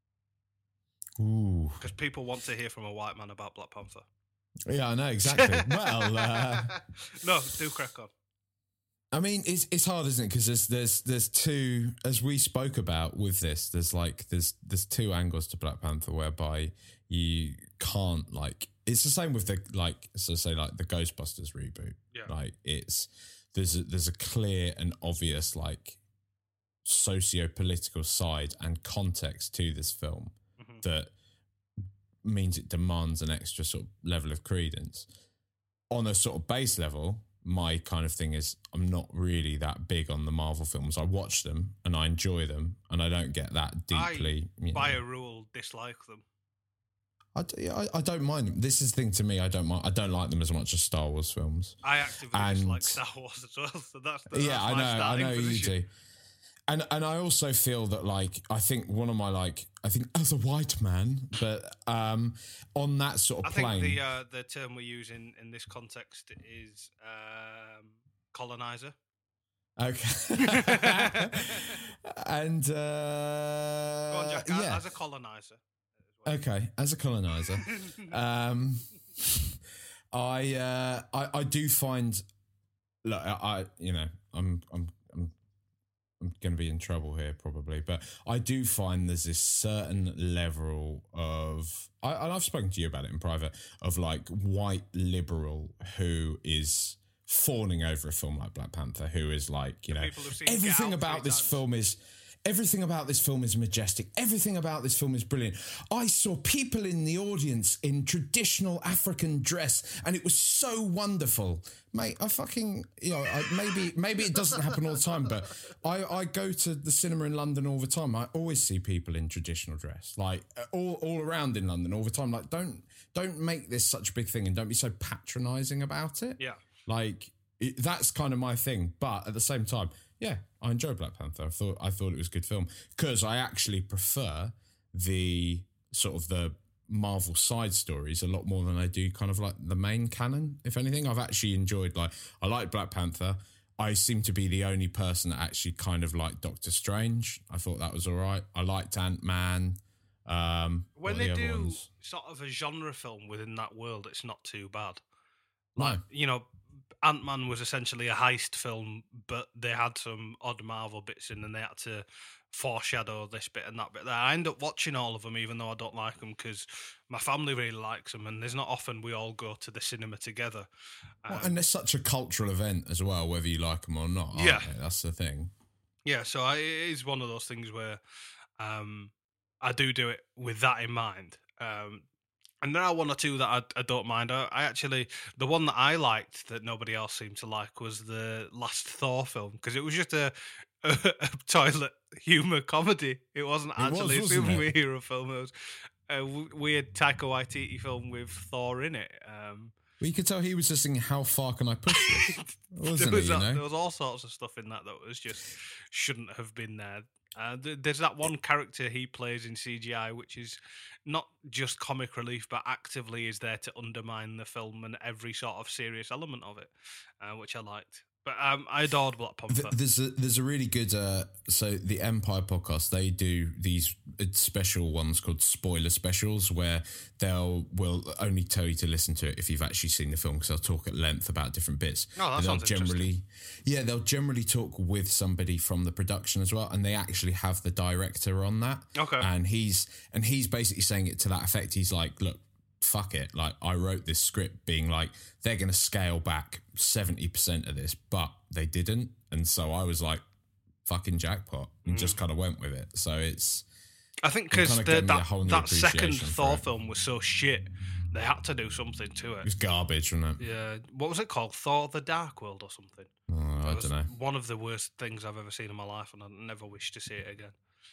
Ooh. Because people want to hear from a white man about Black Panther. Yeah, I know exactly. Well, uh, no, do crack on. I mean, it's it's hard, isn't it? Because there's there's there's two, as we spoke about with this. There's like there's there's two angles to Black Panther whereby you can't like. It's the same with the like, so say like the Ghostbusters reboot. Yeah. Like it's there's a, there's a clear and obvious like socio-political side and context to this film mm-hmm. that means it demands an extra sort of level of credence. On a sort of base level, my kind of thing is I'm not really that big on the Marvel films. I watch them and I enjoy them and I don't get that deeply. I, you by know. a rule, dislike them. I, I, I don't mind them. This is the thing to me. I don't mind. I don't like them as much as Star Wars films. I actively and, dislike Star Wars as well. So that's the, yeah, that's I my know. I know position. you do. And and I also feel that like I think one of my like I think as a white man, but um on that sort of I plane. think the uh, the term we use in, in this context is um, colonizer. Okay. And uh, Go on, Jack. yeah. As a colonizer. Okay, as a colonizer, um, I, uh, I I do find, look, I, I you know I'm I'm I'm I'm going to be in trouble here probably, but I do find there's this certain level of, I, and I've spoken to you about it in private, of like white liberal who is fawning over a film like Black Panther, who is like, you know, everything about this film is. Everything about this film is majestic. Everything about this film is brilliant. I saw people in the audience in traditional African dress, and it was so wonderful, mate. I fucking, you know, I, maybe maybe it doesn't happen all the time, but I, I go to the cinema in London all the time. I always see people in traditional dress, like all all around in London all the time. Like, don't don't make this such a big thing, and don't be so patronising about it. Yeah, like it, that's kind of my thing. But at the same time. Yeah, I enjoy Black Panther. I thought I thought it was a good film because I actually prefer the sort of the Marvel side stories a lot more than I do kind of like the main canon. If anything, I've actually enjoyed like I like Black Panther. I seem to be the only person that actually kind of liked Doctor Strange. I thought that was all right. I liked Ant-Man. Um, when the they other do ones? sort of a genre film within that world, it's not too bad. No. You know, Ant-Man was essentially a heist film, but they had some odd Marvel bits in and they had to foreshadow this bit and that bit there. I end up watching all of them even though I don't like them because my family really likes them and there's not often we all go to the cinema together. Um, Well, and there's such a cultural event as well, whether you like them or not. aren't Yeah. they? That's the thing. Yeah, so I, it is one of those things where um, I do do it with that in mind. Um, And there are one or two that I, I don't mind. I, I actually, the one that I liked that nobody else seemed to like was the last Thor film, because it was just a, a, a toilet humour comedy. It wasn't It actually was, a wasn't it? superhero film. It was a w- weird Taika Waititi film with Thor in it. Um, Well, you could tell he was just thinking, how far can I push this? Wasn't there, was he, you a- know? there was all sorts of stuff in that that was just shouldn't have been there. Uh, th- there's that one character he plays in C G I, which is not just comic relief, but actively is there to undermine the film and every sort of serious element of it, uh, which I liked. But um, I adored Black Panther. Th- There's a, there's a really good, uh, so the Empire podcast, they do these special ones called spoiler specials where they'll will only tell you to listen to it if you've actually seen the film, because they'll talk at length about different bits. Oh, that But they'll sounds interesting. generally, yeah, they'll generally talk with somebody from the production as well, and they actually have the director on that. Okay. And he's and he's basically saying it to that effect. He's like, look, fuck it. Like, I wrote this script being like, they're going to scale back seventy percent of this, but they didn't. And so I was like, fucking jackpot, and Mm. just kind of went with it. So it's, I think it because kinda gave me a that, whole new that second appreciation for Thor it. film was so shit, they had to do something to it it. was garbage, wasn't it? Yeah, what was it called? Thor: The Dark World or something? Oh, I It was don't know. One of the worst things I've ever seen in my life, and I never wish to see it again.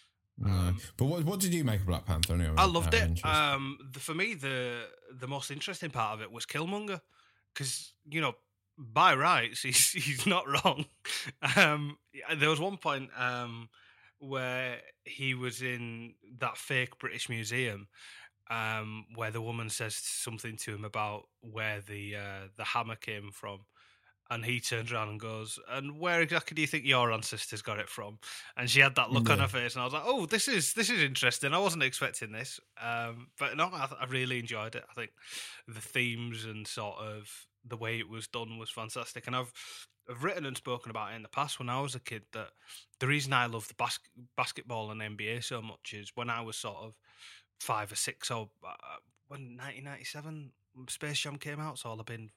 No. But what what did you make of Black Panther anyway? I loved Out of it. interest? Um, the, for me, the the most interesting part of it was Killmonger, because you know, by rights, he's he's not wrong. Um, there was one point um, where he was in that fake British museum, um, where the woman says something to him about where the uh, the hammer came from. And he turns around and goes, "And where exactly do you think your ancestors got it from?" And she had that look on Yeah. her face, and I was like, "Oh, this is this is interesting. I wasn't expecting this." Um, but no, I, I really enjoyed it. I think the themes and sort of the way it was done was fantastic. And I've I've written and spoken about it in the past when I was a kid that the reason I love the bas- basketball and N B A so much is when I was sort of five or six, or uh, when nineteen ninety-seven Space Jam came out, so I'll have been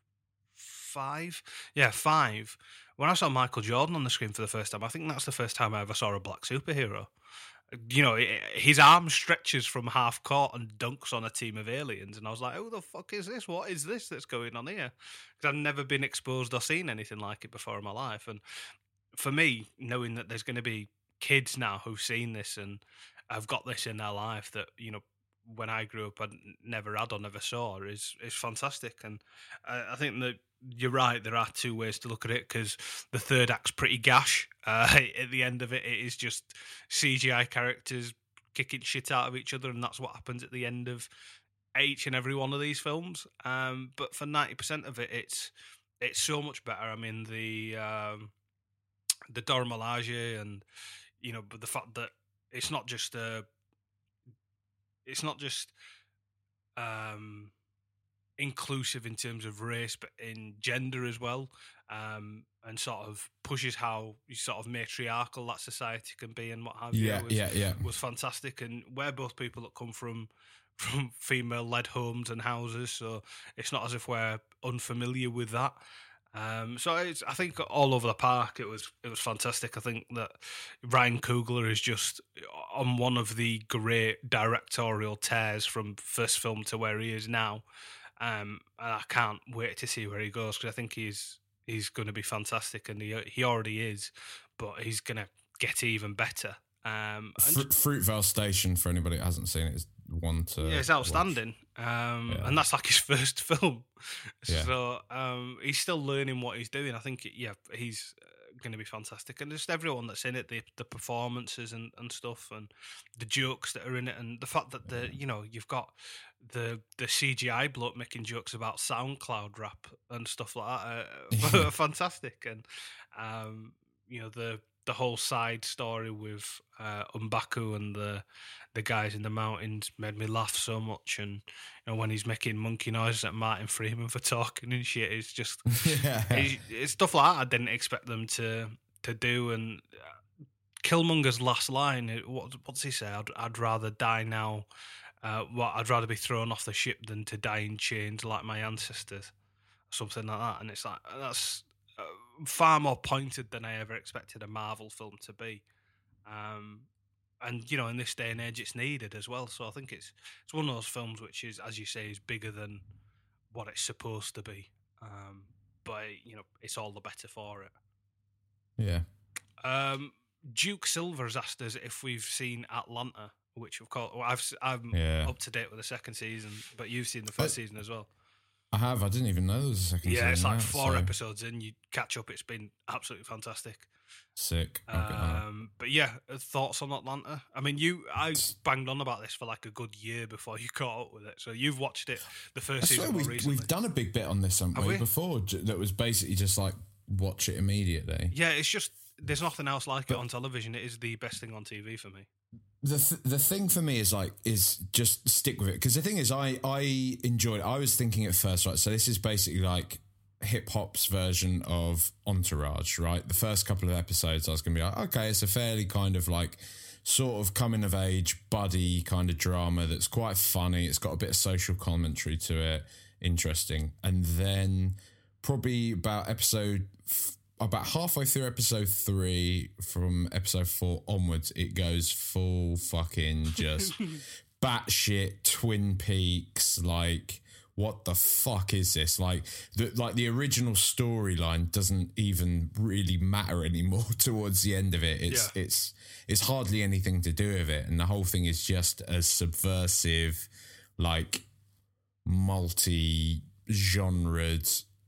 five. Yeah, five. When I saw Michael Jordan on the screen for the first time, I think that's the first time I ever saw a black superhero. You know, i- his arm stretches from half court and dunks on a team of aliens, and I was like, "Who the fuck is this? What is this that's going on here?" Because I've never been exposed or seen anything like it before in my life. And for me, knowing that there's going to be kids now who've seen this and have got this in their life that, you know, when I grew up, I never had or never saw is is fantastic. And I, I think that you're right. There are two ways to look at it, because the third act's pretty gash. Uh, at the end of it, it is just C G I characters kicking shit out of each other, and that's what happens at the end of each and every one of these films. Um, but for ninety percent of it, it's it's so much better. I mean, the um, the Dora Milaje, and you know, but the fact that it's not just a it's not just um, inclusive in terms of race, but in gender as well, um, and sort of pushes how sort of matriarchal that society can be and what have yeah, you. Was, yeah, yeah. was fantastic, and we're both people that come from from female-led homes and houses, so it's not as if we're unfamiliar with that. Um, so it's, I think all over the park, it was it was fantastic. I think that Ryan Coogler is just on one of the great directorial tears from first film to where he is now, um, and I can't wait to see where he goes, because I think he's he's going to be fantastic, and he he already is, but he's going to get even better. Um, and Fr- Fruitvale Station, for anybody that hasn't seen it, is one to yeah, it's watch. outstanding, um, Yeah. and that's like his first film. Yeah. So um, he's still learning what he's doing. I think, yeah, he's uh, going to be fantastic, and just everyone that's in it, the the performances and, and stuff, and the jokes that are in it, and the fact that the you know you've got the the C G I bloke making jokes about SoundCloud rap and stuff like that, uh, fantastic, and um, you know the. the whole side story with uh, M'Baku and the the guys in the mountains made me laugh so much, and you know when he's making monkey noises at Martin Freeman for talking and shit, it's just yeah. it's, it's stuff like that I didn't expect them to to do. And uh, Killmonger's last line, it- what what's he say? I'd, I'd rather die now. Uh, what I'd rather be thrown off the ship than to die in chains like my ancestors, something like that. And it's like that's uh, far more pointed than I ever expected a Marvel film to be. Um, and you know, in this day and age, it's needed as well. So I think it's it's one of those films which is, as you say, is bigger than what it's supposed to be. Um, but you know, it's all the better for it. Yeah. Um, Duke Silver's asked us if we've seen Atlanta, which of course well, I've I'm Yeah. up to date with the second season, but you've seen the first I, season as well. I have. I didn't even know there was a second Yeah, season. it's like out, four so. episodes in. You catch up. It's been absolutely fantastic. Sick. I'll get on it. Um, but yeah, thoughts on Atlanta? I mean, you I banged on about this for like a good year before you caught up with it. So you've watched it the first I swear season more we've, recently. we've done a big bit on this, haven't Have we, we? before? j- That was basically just like watch it immediately. Yeah, it's just there's nothing else like But- it on television. It is the best thing on T V for me. The th- the thing for me is like is just stick with it, because the thing is I I enjoyed it. I was thinking at first, right, so this is basically like hip hop's version of Entourage, right? The first couple of episodes I was gonna be like, okay, it's a fairly kind of like sort of coming of age buddy kind of drama that's quite funny. It's got a bit of social commentary to it, interesting. And then probably about episode f- about halfway through episode three, from episode four onwards, it goes full fucking just batshit Twin Peaks. Like, what the fuck is this? Like, the like the original storyline doesn't even really matter anymore towards the end of it. It's Yeah. it's it's hardly anything to do with it, and the whole thing is just a subversive, like multi-genred,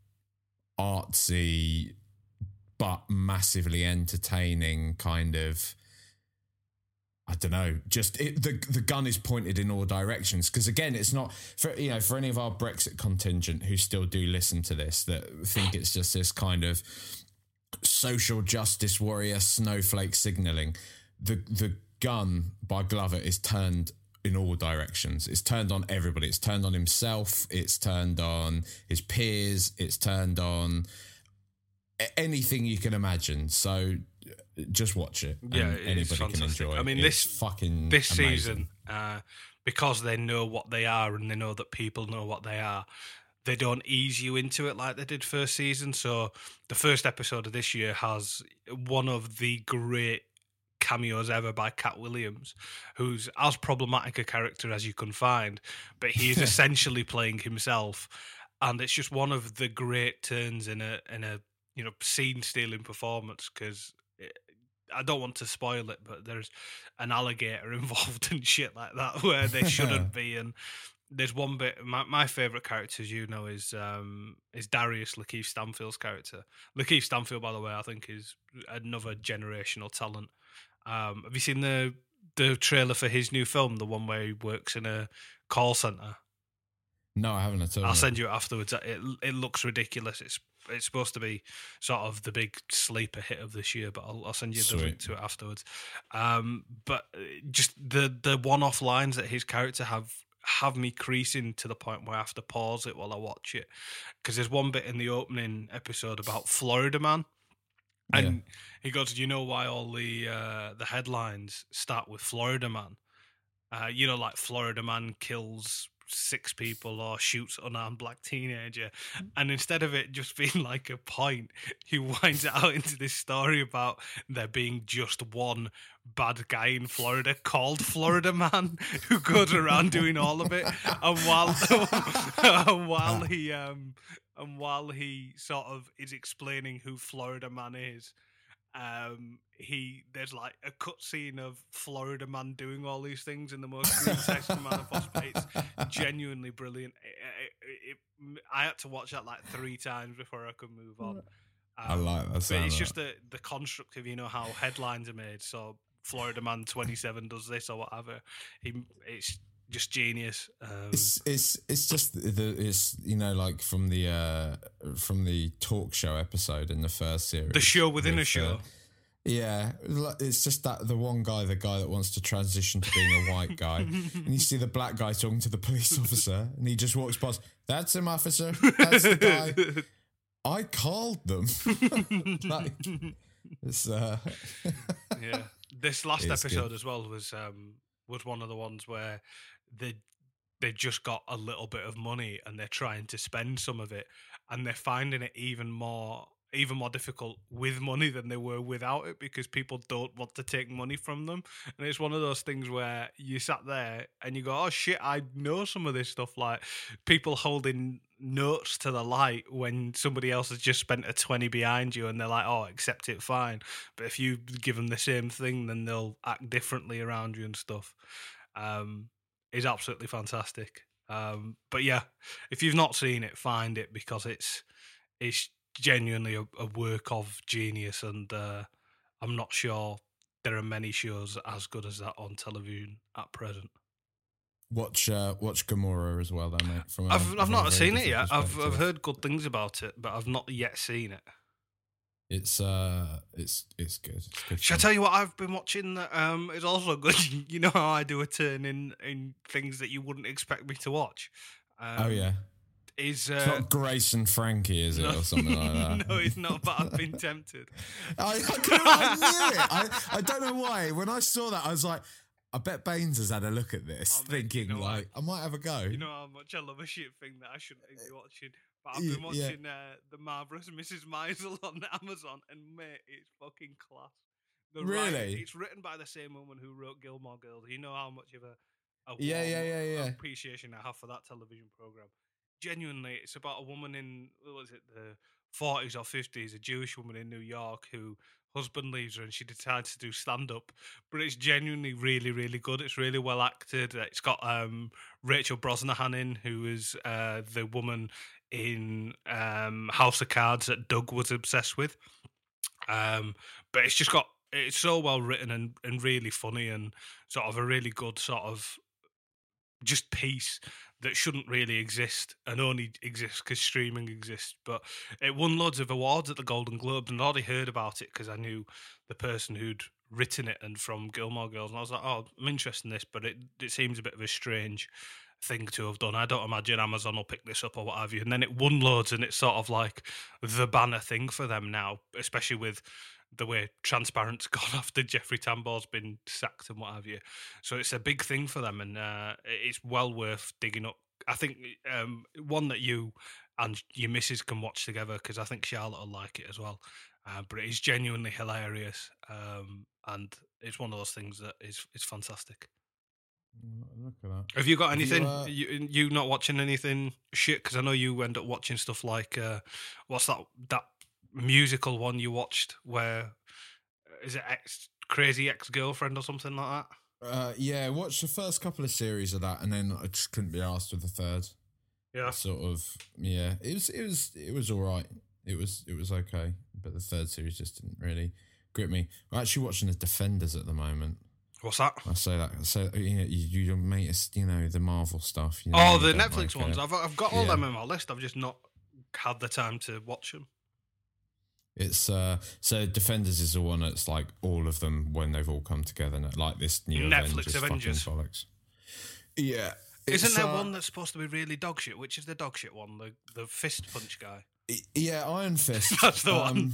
artsy, but massively entertaining kind of, I don't know, just it, the the gun is pointed in all directions. Because again, it's not for, you know, for any of our Brexit contingent who still do listen to this, that think it's just this kind of social justice warrior snowflake signaling. The the gun by Glover is turned in all directions. It's turned on everybody. It's turned on himself. It's turned on his peers. It's turned on anything you can imagine. So just watch it. Yeah, and it is anybody can fantastic. enjoy it. I mean, It's this fucking this amazing. season, uh, because they know what they are and they know that people know what they are, they don't ease you into it like they did first season. So the first episode of this year has one of the great cameos ever by Cat Williams, who's as problematic a character as you can find, but he is essentially playing himself, and it's just one of the great turns in a in a you know scene stealing performance. Because I don't want to spoil it, but there's an alligator involved and shit like that where they shouldn't be. And there's one bit. My, my favorite character, as you know, is um, is Darius, Lakeith Stanfield's character. Lakeith Stanfield, by the way, I think is another generational talent. Um, have you seen the the trailer for his new film, the one where he works in a call center? No, I haven't at all. I'll send you it afterwards. It it looks ridiculous. It's it's supposed to be sort of the big sleeper hit of this year, but I'll, I'll send you the link to it afterwards. Um, but just the the one off lines that his character have have me creasing to the point where I have to pause it while I watch it, because there's one bit in the opening episode about Florida Man. And Yeah. he goes, "Do you know why all the uh, the headlines start with Florida Man? Uh, you know, like Florida Man kills six people or shoots unarmed black teenager." And instead of it just being like a point, he winds it out into this story about there being just one bad guy in Florida called Florida Man who goes around doing all of it. And while and while he um and while he sort of is explaining who Florida Man is, um, he there's like a cutscene of Florida Man doing all these things in the most grotesque manner possible. It's genuinely brilliant. It, it, it, I had to watch that like three times before I could move on. Um, I like that But sound it's of just that. the the construct of, you know, how headlines are made. So Florida Man twenty-seven does this or whatever. He it's just genius. Um, It's it's it's just the it's you know, like from the uh from the talk show episode in the first series, the show within a with, show. uh, yeah, like, it's just that the one guy, the guy that wants to transition to being a white guy, and you see the black guy talking to the police officer, and he just walks past. That's him, officer. That's the guy. I called them. Like, it's uh, Yeah, this last It's episode good. as well was um was one of the ones where they they just got a little bit of money and they're trying to spend some of it, and they're finding it even more even more difficult with money than they were without it, because people don't want to take money from them. And it's one of those things where you sat there and you go, oh shit, I know some of this stuff, like people holding notes to the light when somebody else has just spent a twenty behind you, and they're like, oh, accept it, fine. But if you give them the same thing, then they'll act differently around you and stuff. Um, is absolutely fantastic. Um, but yeah, if you've not seen it, find it, because it's it's genuinely a, a work of genius, and uh, I'm not sure there are many shows as good as that on television at present. Watch uh, watch Gamora as well, then, mate. From a, I've I've not seen it yet. I've perspective. I've heard good things about it, but I've not yet seen it. It's uh, it's it's good. It's good Should I fun. tell you what I've been watching that um is also good? You know how I do a turn in in things that you wouldn't expect me to watch. Um, Oh yeah, is it's uh, not Grace and Frankie, is it, no, or something like that? no, it's not. But I've been tempted. I, I, couldn't- I knew it. I, I don't know why. When I saw that, I was like, I bet Baines has had a look at this, Oh, mate, thinking you know what? like, I might have a go. You know how much I love a shit thing that I shouldn't be watching. But I've Y- been yeah. watching uh, The Marvelous Missus Maisel on Amazon, and mate, it's fucking class. The Really? writing- it's written by the same woman who wrote Gilmore Girls. You know how much of a, a Yeah, warm yeah, yeah, yeah. appreciation I have for that television program. Genuinely, it's about a woman in, what was it, the forties or fifties, a Jewish woman in New York who husband leaves her and she decides to do stand-up. But it's genuinely really, really good. It's really well acted. It's got um, Rachel Brosnahan in, who is uh, the woman in um, House of Cards that Doug was obsessed with. Um, but it's just got, it's so well written and, and really funny, and sort of a really good sort of just piece that shouldn't really exist and only exists because streaming exists. But it won loads of awards at the Golden Globes, and I already heard about it because I knew the person who'd written it and from Gilmore Girls, and I was like, oh, I'm interested in this, but it, it seems a bit of a strange thing to have done. I don't imagine Amazon will pick this up or what have you. And then it won loads, and it's sort of like the banner thing for them now, especially with the way Transparent's gone after Jeffrey Tambor's been sacked and what have you. So it's a big thing for them, and uh, it's well worth digging up. I think um, one that you and your missus can watch together, because I think Charlotte will like it as well. Uh, but it is genuinely hilarious, um, and it's one of those things that is is fantastic. Look at that. Have you got Have you, anything? uh, You, you not watching anything shit? Because I know you end up watching stuff like uh, what's that that musical one you watched? Where is it? Ex Crazy Ex-Girlfriend or something like that? Uh, yeah, watched the first couple of series of that, and then I just couldn't be asked with the third. Yeah. Sort of, yeah. It was, it was, it was all right. It was, it was okay, but the third series just didn't really grip me. I'm actually watching the Defenders at the moment. What's that? I say that. I say you know, you, you mate, it's, you know, the Marvel stuff. You know, Oh, you the don't Netflix like ones. it. I've I've got all Yeah. them on my list. I've just not had the time to watch them. It's uh, so Defenders is the one that's like all of them when they've all come together, now, like this new Netflix Avengers. Avengers. fucking bollocks. Yeah, Isn't it's, there uh, one that's supposed to be really dog shit? Which is the dog shit one? The the fist punch guy. Yeah, Iron Fist. That's the one.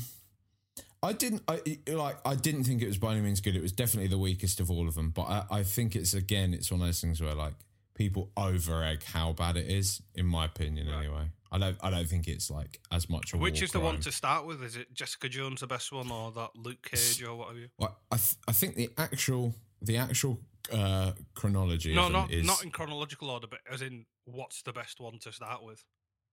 I didn't I like. I didn't think it was by any means good. It was definitely the weakest of all of them. But I, I think it's again, it's one of those things where like people over egg how bad it is. In my opinion, Right. anyway. I don't. I don't think it's like as much. A Which war is the one crime. to start with? Is it Jessica Jones the best one, or that Luke Cage, or what have you? Well, I th- I think the actual the actual uh, chronology. No, of them not is, not in chronological order, but as in what's the best one to start with?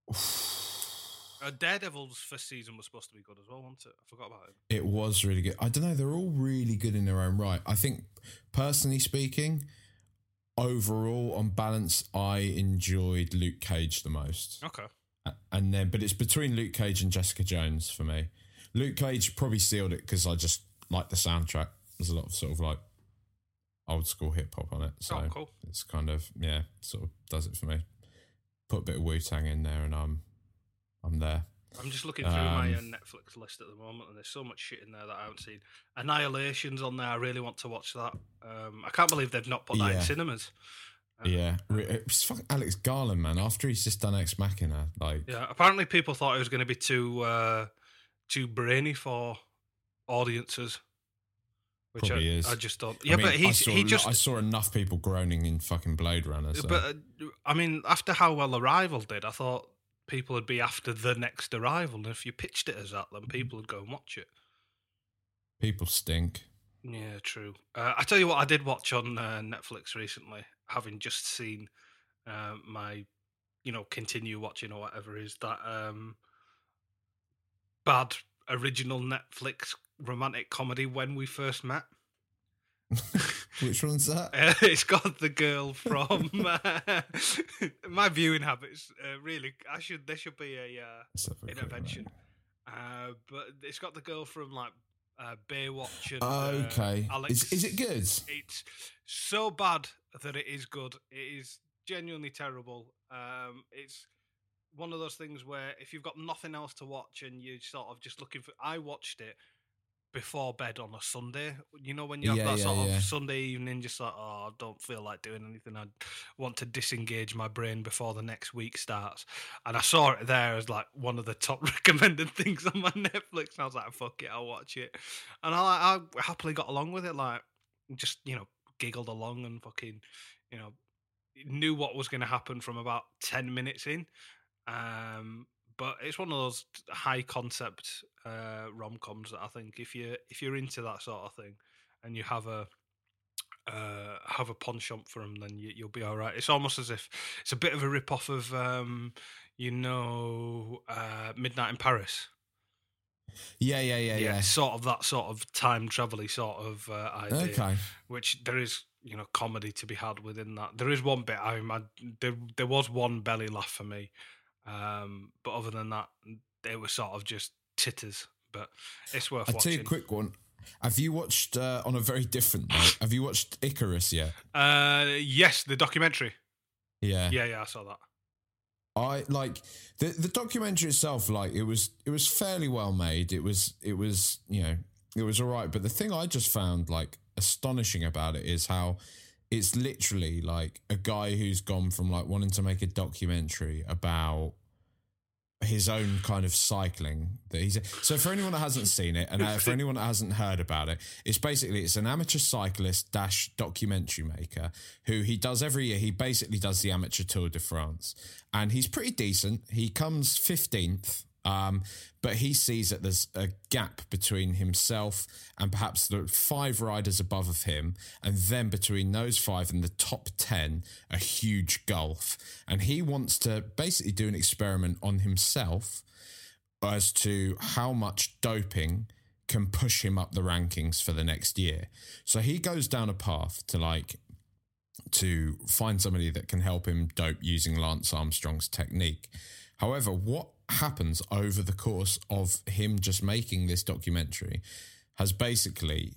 Uh, Daredevil's first season was supposed to be good as well, wasn't it? I forgot about it. It was really good. I don't know. They're all really good in their own right. I think, personally speaking, overall on balance, I enjoyed Luke Cage the most. Okay. A- And then, but it's between Luke Cage and Jessica Jones for me. Luke Cage probably sealed it because I just like the soundtrack. There's a lot of sort of like old school hip hop on it, so Oh, cool. it's kind of yeah, sort of does it for me. Put a bit of Wu-Tang in there, and I'm I'm there. I'm just looking through my uh, Um, Netflix list at the moment, and there's so much shit in there that I haven't seen. Annihilation's on there. I really want to watch that. Um, I can't believe they've not put that in Yeah. cinemas. Uh, Yeah, Re- it's fucking Alex Garland, man. After he's just done Ex Machina, like Yeah. Apparently, people thought it was going to be too uh, too brainy for audiences. Which Probably I, is. I just don't. I Yeah, mean, but I he's saw, he lo- just. I saw enough people groaning in fucking Blade Runner. So. But uh, I mean, after how well Arrival did, I thought people would be after the next arrival. And if you pitched it as that, then people would go and watch it. People stink. Yeah, true. Uh, I tell you what, I did watch on uh, Netflix recently, having just seen uh, my, you know, continue watching or whatever, is that um, bad original Netflix romantic comedy, When We First Met. Which one's that? Uh, it's got the girl from uh, my viewing habits. Uh, really, I should. There should be a uh, intervention. Uh, but it's got the girl from like uh, Baywatch. And, oh, okay. Uh, Alex. Is, is it good? It's so bad that it is good. It is genuinely terrible. Um, it's one of those things where if you've got nothing else to watch and you're sort of just looking for, I watched it before bed on a Sunday. You know, when you have Yeah, that yeah, sort yeah. of Sunday evening, just like, oh, I don't feel like doing anything. I want to disengage my brain before the next week starts. And I saw it there as like one of the top recommended things on my Netflix. And I was like, fuck it, I'll watch it. And I, I happily got along with it. Like, just, you know, giggled along and fucking, you know, knew what was going to happen from about ten minutes in. Um, but it's one of those high concept uh, rom-coms that I think if you if you're into that sort of thing and you have a uh, have a penchant for them, then you, you'll be all right. It's almost as if it's a bit of a rip off of um, you know uh, Midnight in Paris. Yeah, yeah, yeah, Yeah, yeah. sort of that sort of time travel-y sort of uh, idea. Okay. Which there is, you know, comedy to be had within that. There is one bit I, I there there was one belly laugh for me. Um, but other than that, it was sort of just titters. But it's worth I'll watching. tell you a quick one. Have you watched, uh, on a very different note, have you watched Icarus yet? Uh, yes, the documentary. Yeah. Yeah, yeah, I saw that. I like the the documentary itself. Like it was, it was fairly well made. It was, it was, you know, it was all right. But the thing I just found like astonishing about it is how it's literally like a guy who's gone from like wanting to make a documentary about his own kind of cycling that he's so for anyone that hasn't seen it and uh, for anyone that hasn't heard about it, it's basically it's an amateur cyclist dash documentary maker who he does every year. He basically does the amateur Tour de France and he's pretty decent. He comes fifteenth. Um, but he sees that there's a gap between himself and perhaps the five riders above of him, and then between those five and the top ten, a huge gulf. And he wants to basically do an experiment on himself as to how much doping can push him up the rankings for the next year. So he goes down a path to like to find somebody that can help him dope using Lance Armstrong's technique. However, what happens over the course of him just making this documentary has basically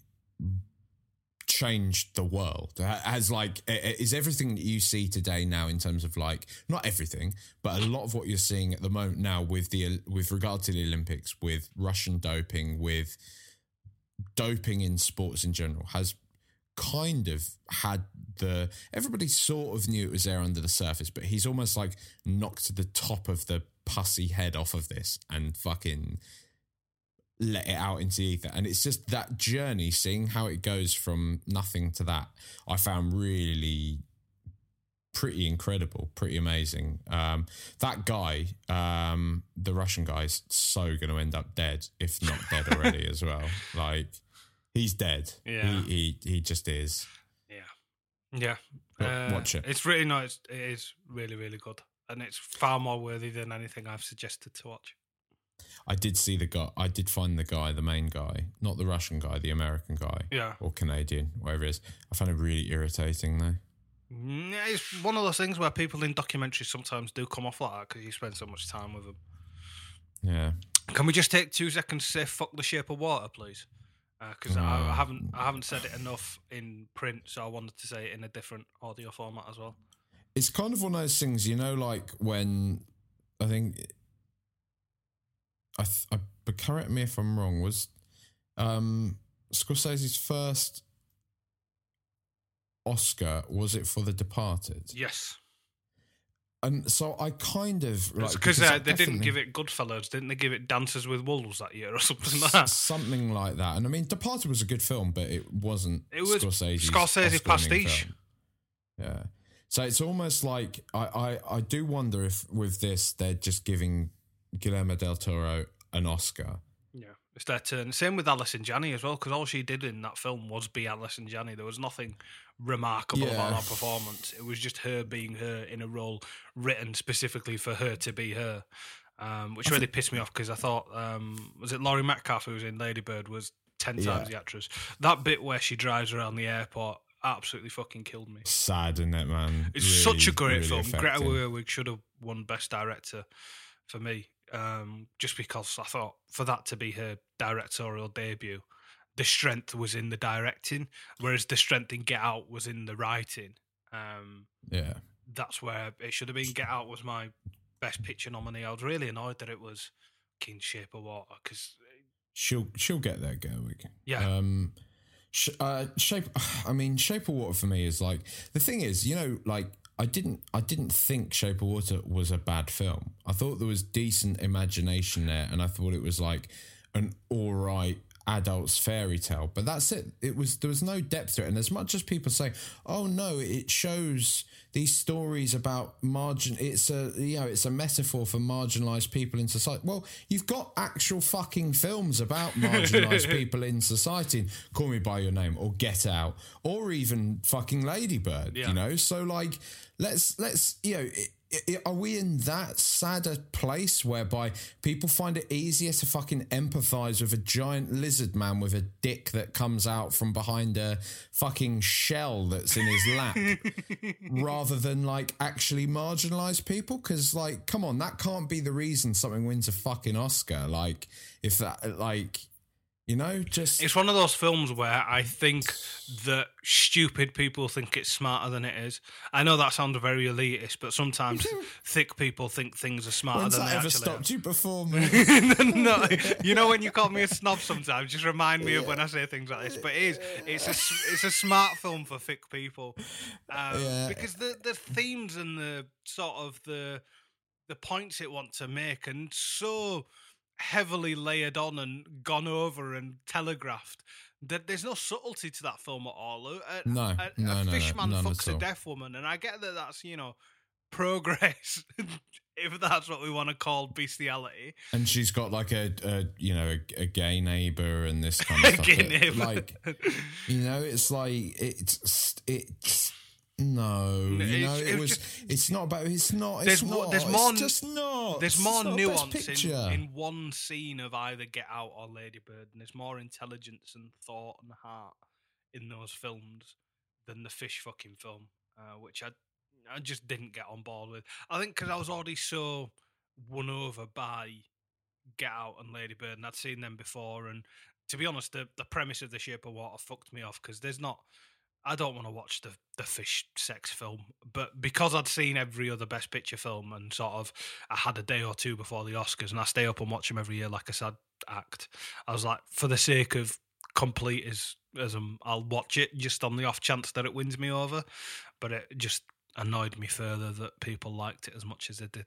changed the world. Has like, is everything that you see today now in terms of like, not everything, but a lot of what you're seeing at the moment now with the, with regard to the Olympics, with Russian doping, with doping in sports in general, has kind of had the, everybody sort of knew it was there under the surface, but he's almost like knocked the top of the pussy head off of this and fucking let it out into the ether. And it's just that journey, seeing how it goes from nothing to that, I found really pretty incredible, pretty amazing. Um, that guy, um, the Russian guy's so going to end up dead, if not dead already as well. Like, he's dead. Yeah. He, he, he just is. Yeah. Yeah. Uh, watch it. It's really nice. It is really, really good. And it's far more worthy than anything I've suggested to watch. I did see the guy. I did find the guy, the main guy, not the Russian guy, the American guy, yeah, or Canadian, whatever it is. I found him really irritating, though. Yeah, it's one of those things where people in documentaries sometimes do come off like that because you spend so much time with them. Yeah. Can we just take two seconds to say "fuck the Shape of Water," please? Because uh, I, I haven't, I haven't said it enough in print, so I wanted to say it in a different audio format as well. It's kind of one of those things, you know, like when I think, I, th- I but correct me if I'm wrong, was um, Scorsese's first Oscar, was it for The Departed? Yes. And so I kind of... Like, because uh, they didn't give it Goodfellas, didn't they give it Dances with Wolves that year or something like that? Something like that. And I mean, Departed was a good film, but it wasn't it was Scorsese's Scorsese pastiche. Film. Yeah. So it's almost like I, I, I do wonder if with this they're just giving Guillermo del Toro an Oscar. Yeah, it's their turn. Same with Alison Janney as well, because all she did in that film was be Alison Janney. There was nothing remarkable Yeah. about that performance. It was just her being her in a role written specifically for her to be her, um, which really pissed me off because I thought, um, was it Laurie Metcalf who was in Lady Bird was ten Yeah. times the actress. That bit where she drives around the airport absolutely fucking killed me. Sad, isn't it, man? It's Really, such a great really film. Greta affecting. Gerwig should have won Best Director for me, um, just because I thought for that to be her directorial debut, the strength was in the directing, whereas the strength in Get Out was in the writing. Um, Yeah. that's where it should have been. Get Out was my Best Picture nominee. I was really annoyed that it was King Shape of Water because, She'll she'll get there, Gerwig. Yeah. Um, sh- uh, shape. I mean, Shape of Water for me is like the thing is, you know, like I didn't I didn't think Shape of Water was a bad film. I thought there was decent imagination there, and I thought it was like an all right adult's fairy tale. But that's it. It was there was no depth to it. And as much as people say, "Oh no, it shows these stories about margin," it's a you know it's a metaphor for marginalised people in society. Well, you've got actual fucking films about marginalised people in society. Call Me by Your Name, or Get Out, or even fucking Lady Bird. Yeah. You know, so like let's let's you know. It, I- Are we in that sadder place whereby people find it easier to fucking empathise with a giant lizard man with a dick that comes out from behind a fucking shell that's in his lap rather than like actually marginalise people? Because like, come on, that can't be the reason something wins a fucking Oscar. Like, if that, like, you know, just... it's one of those films where I think that stupid people think it's smarter than it is. I know that sounds very elitist, but sometimes thick people think things are smarter When's than that they ever actually stopped are. you before, man? No, you know when you call me a snob sometimes, just remind me of when I say things like this. But it is, it's a, it's a smart film for thick people, um, Yeah. because the the themes and the sort of the the points it wants to make and so heavily layered on and gone over and telegraphed that there's no subtlety to that film at all. A, No, a, no, a no, fish no, man none fucks at a all. deaf woman, and I get that that's, you know, progress, if that's what we want to call bestiality. And she's got like a, a you know, a, a gay neighbour and this kind of stuff. Gay that, neighbour. Like, you know, it's like, it's, it's, no, you It's- know, it it was was, just- it's not about, it's not, There's it's more- not, there's it's more- just not. There's It's more not Best nuance in, Picture. in one scene of either Get Out or Lady Bird, and there's more intelligence and thought and heart in those films than the fish fucking film, uh, which I I just didn't get on board with. I think because I was already so won over by Get Out and Lady Bird, and I'd seen them before, and to be honest, the, the premise of The Shape of Water fucked me off because there's not... I don't want to watch the the fish sex film, but because I'd seen every other Best Picture film and sort of I had a day or two before the Oscars, and I stay up and watch them every year like a sad act, I was like, for the sake of complete as as um, I'll watch it just on the off chance that it wins me over. But it just annoyed me further that people liked it as much as they did.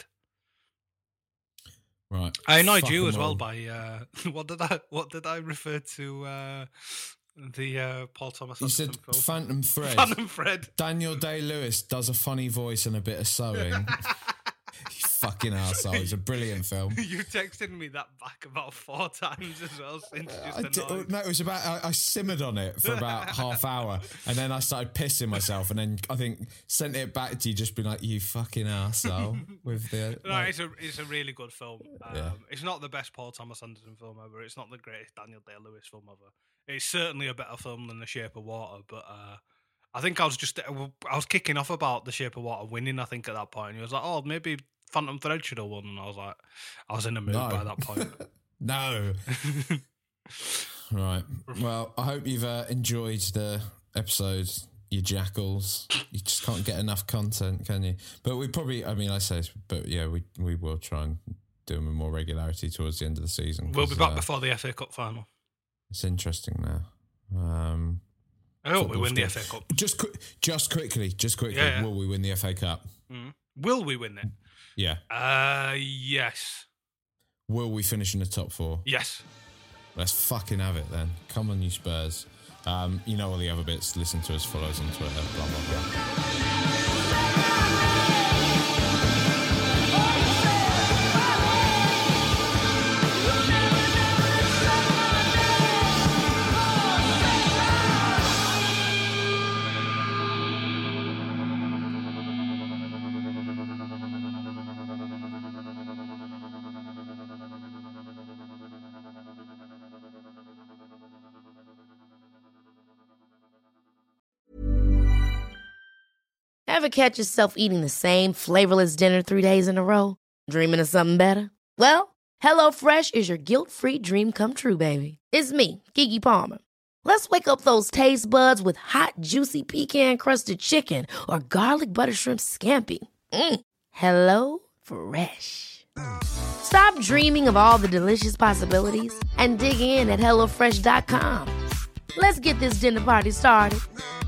Right. I annoyed Fuck you 'em as well all. by uh, what did I what did I refer to uh, the uh, Paul Thomas You Anderson said film? Phantom Thread. Phantom Thread. Daniel Day-Lewis does a funny voice and a bit of sewing. You fucking arsehole. It's a brilliant film. You texted me that back about four times as well since I just did, annoyed. no, it was about, I, I simmered on it for about half hour and then I started pissing myself and then I think sent it back to you just being like, you fucking arsehole with the... No, like- it's a it's a really good film. Um, Yeah. It's not the best Paul Thomas Anderson film ever. It's not the greatest Daniel Day-Lewis film ever. It's certainly a better film than The Shape of Water, but uh, I think I was just I was kicking off about The Shape of Water winning. I think at that point, and he was like, "Oh, maybe Phantom Thread should have won," and I was like, I was in the mood No. by that point. No. Right. Well, I hope you've uh, enjoyed the episode, you jackals. You just can't get enough content, can you? But we probably, I mean, I say, this, but yeah, we we will try and do them with more regularity towards the end of the season. We'll be 'cause, back uh, before the F A Cup final. It's interesting now. Um, I hope we football's win the good. F A Cup. Just, qui- just quickly, just quickly, Yeah, yeah. will we win the F A Cup? Mm. Will we win it? Yeah. Uh, yes, Will we finish in the top four? yes. Let's fucking have it then. Come on, you Spurs. Um, you know all the other bits. Listen to us, follow us on Twitter, blah, blah, blah. Ever catch yourself eating the same flavorless dinner three days in a row? Dreaming of something better? Well, HelloFresh is your guilt-free dream come true, baby. It's me, Keke Palmer. Let's wake up those taste buds with hot, juicy pecan-crusted chicken or garlic butter shrimp scampi. Mm. Hello Fresh. Stop dreaming of all the delicious possibilities and dig in at hello fresh dot com. Let's get this dinner party started.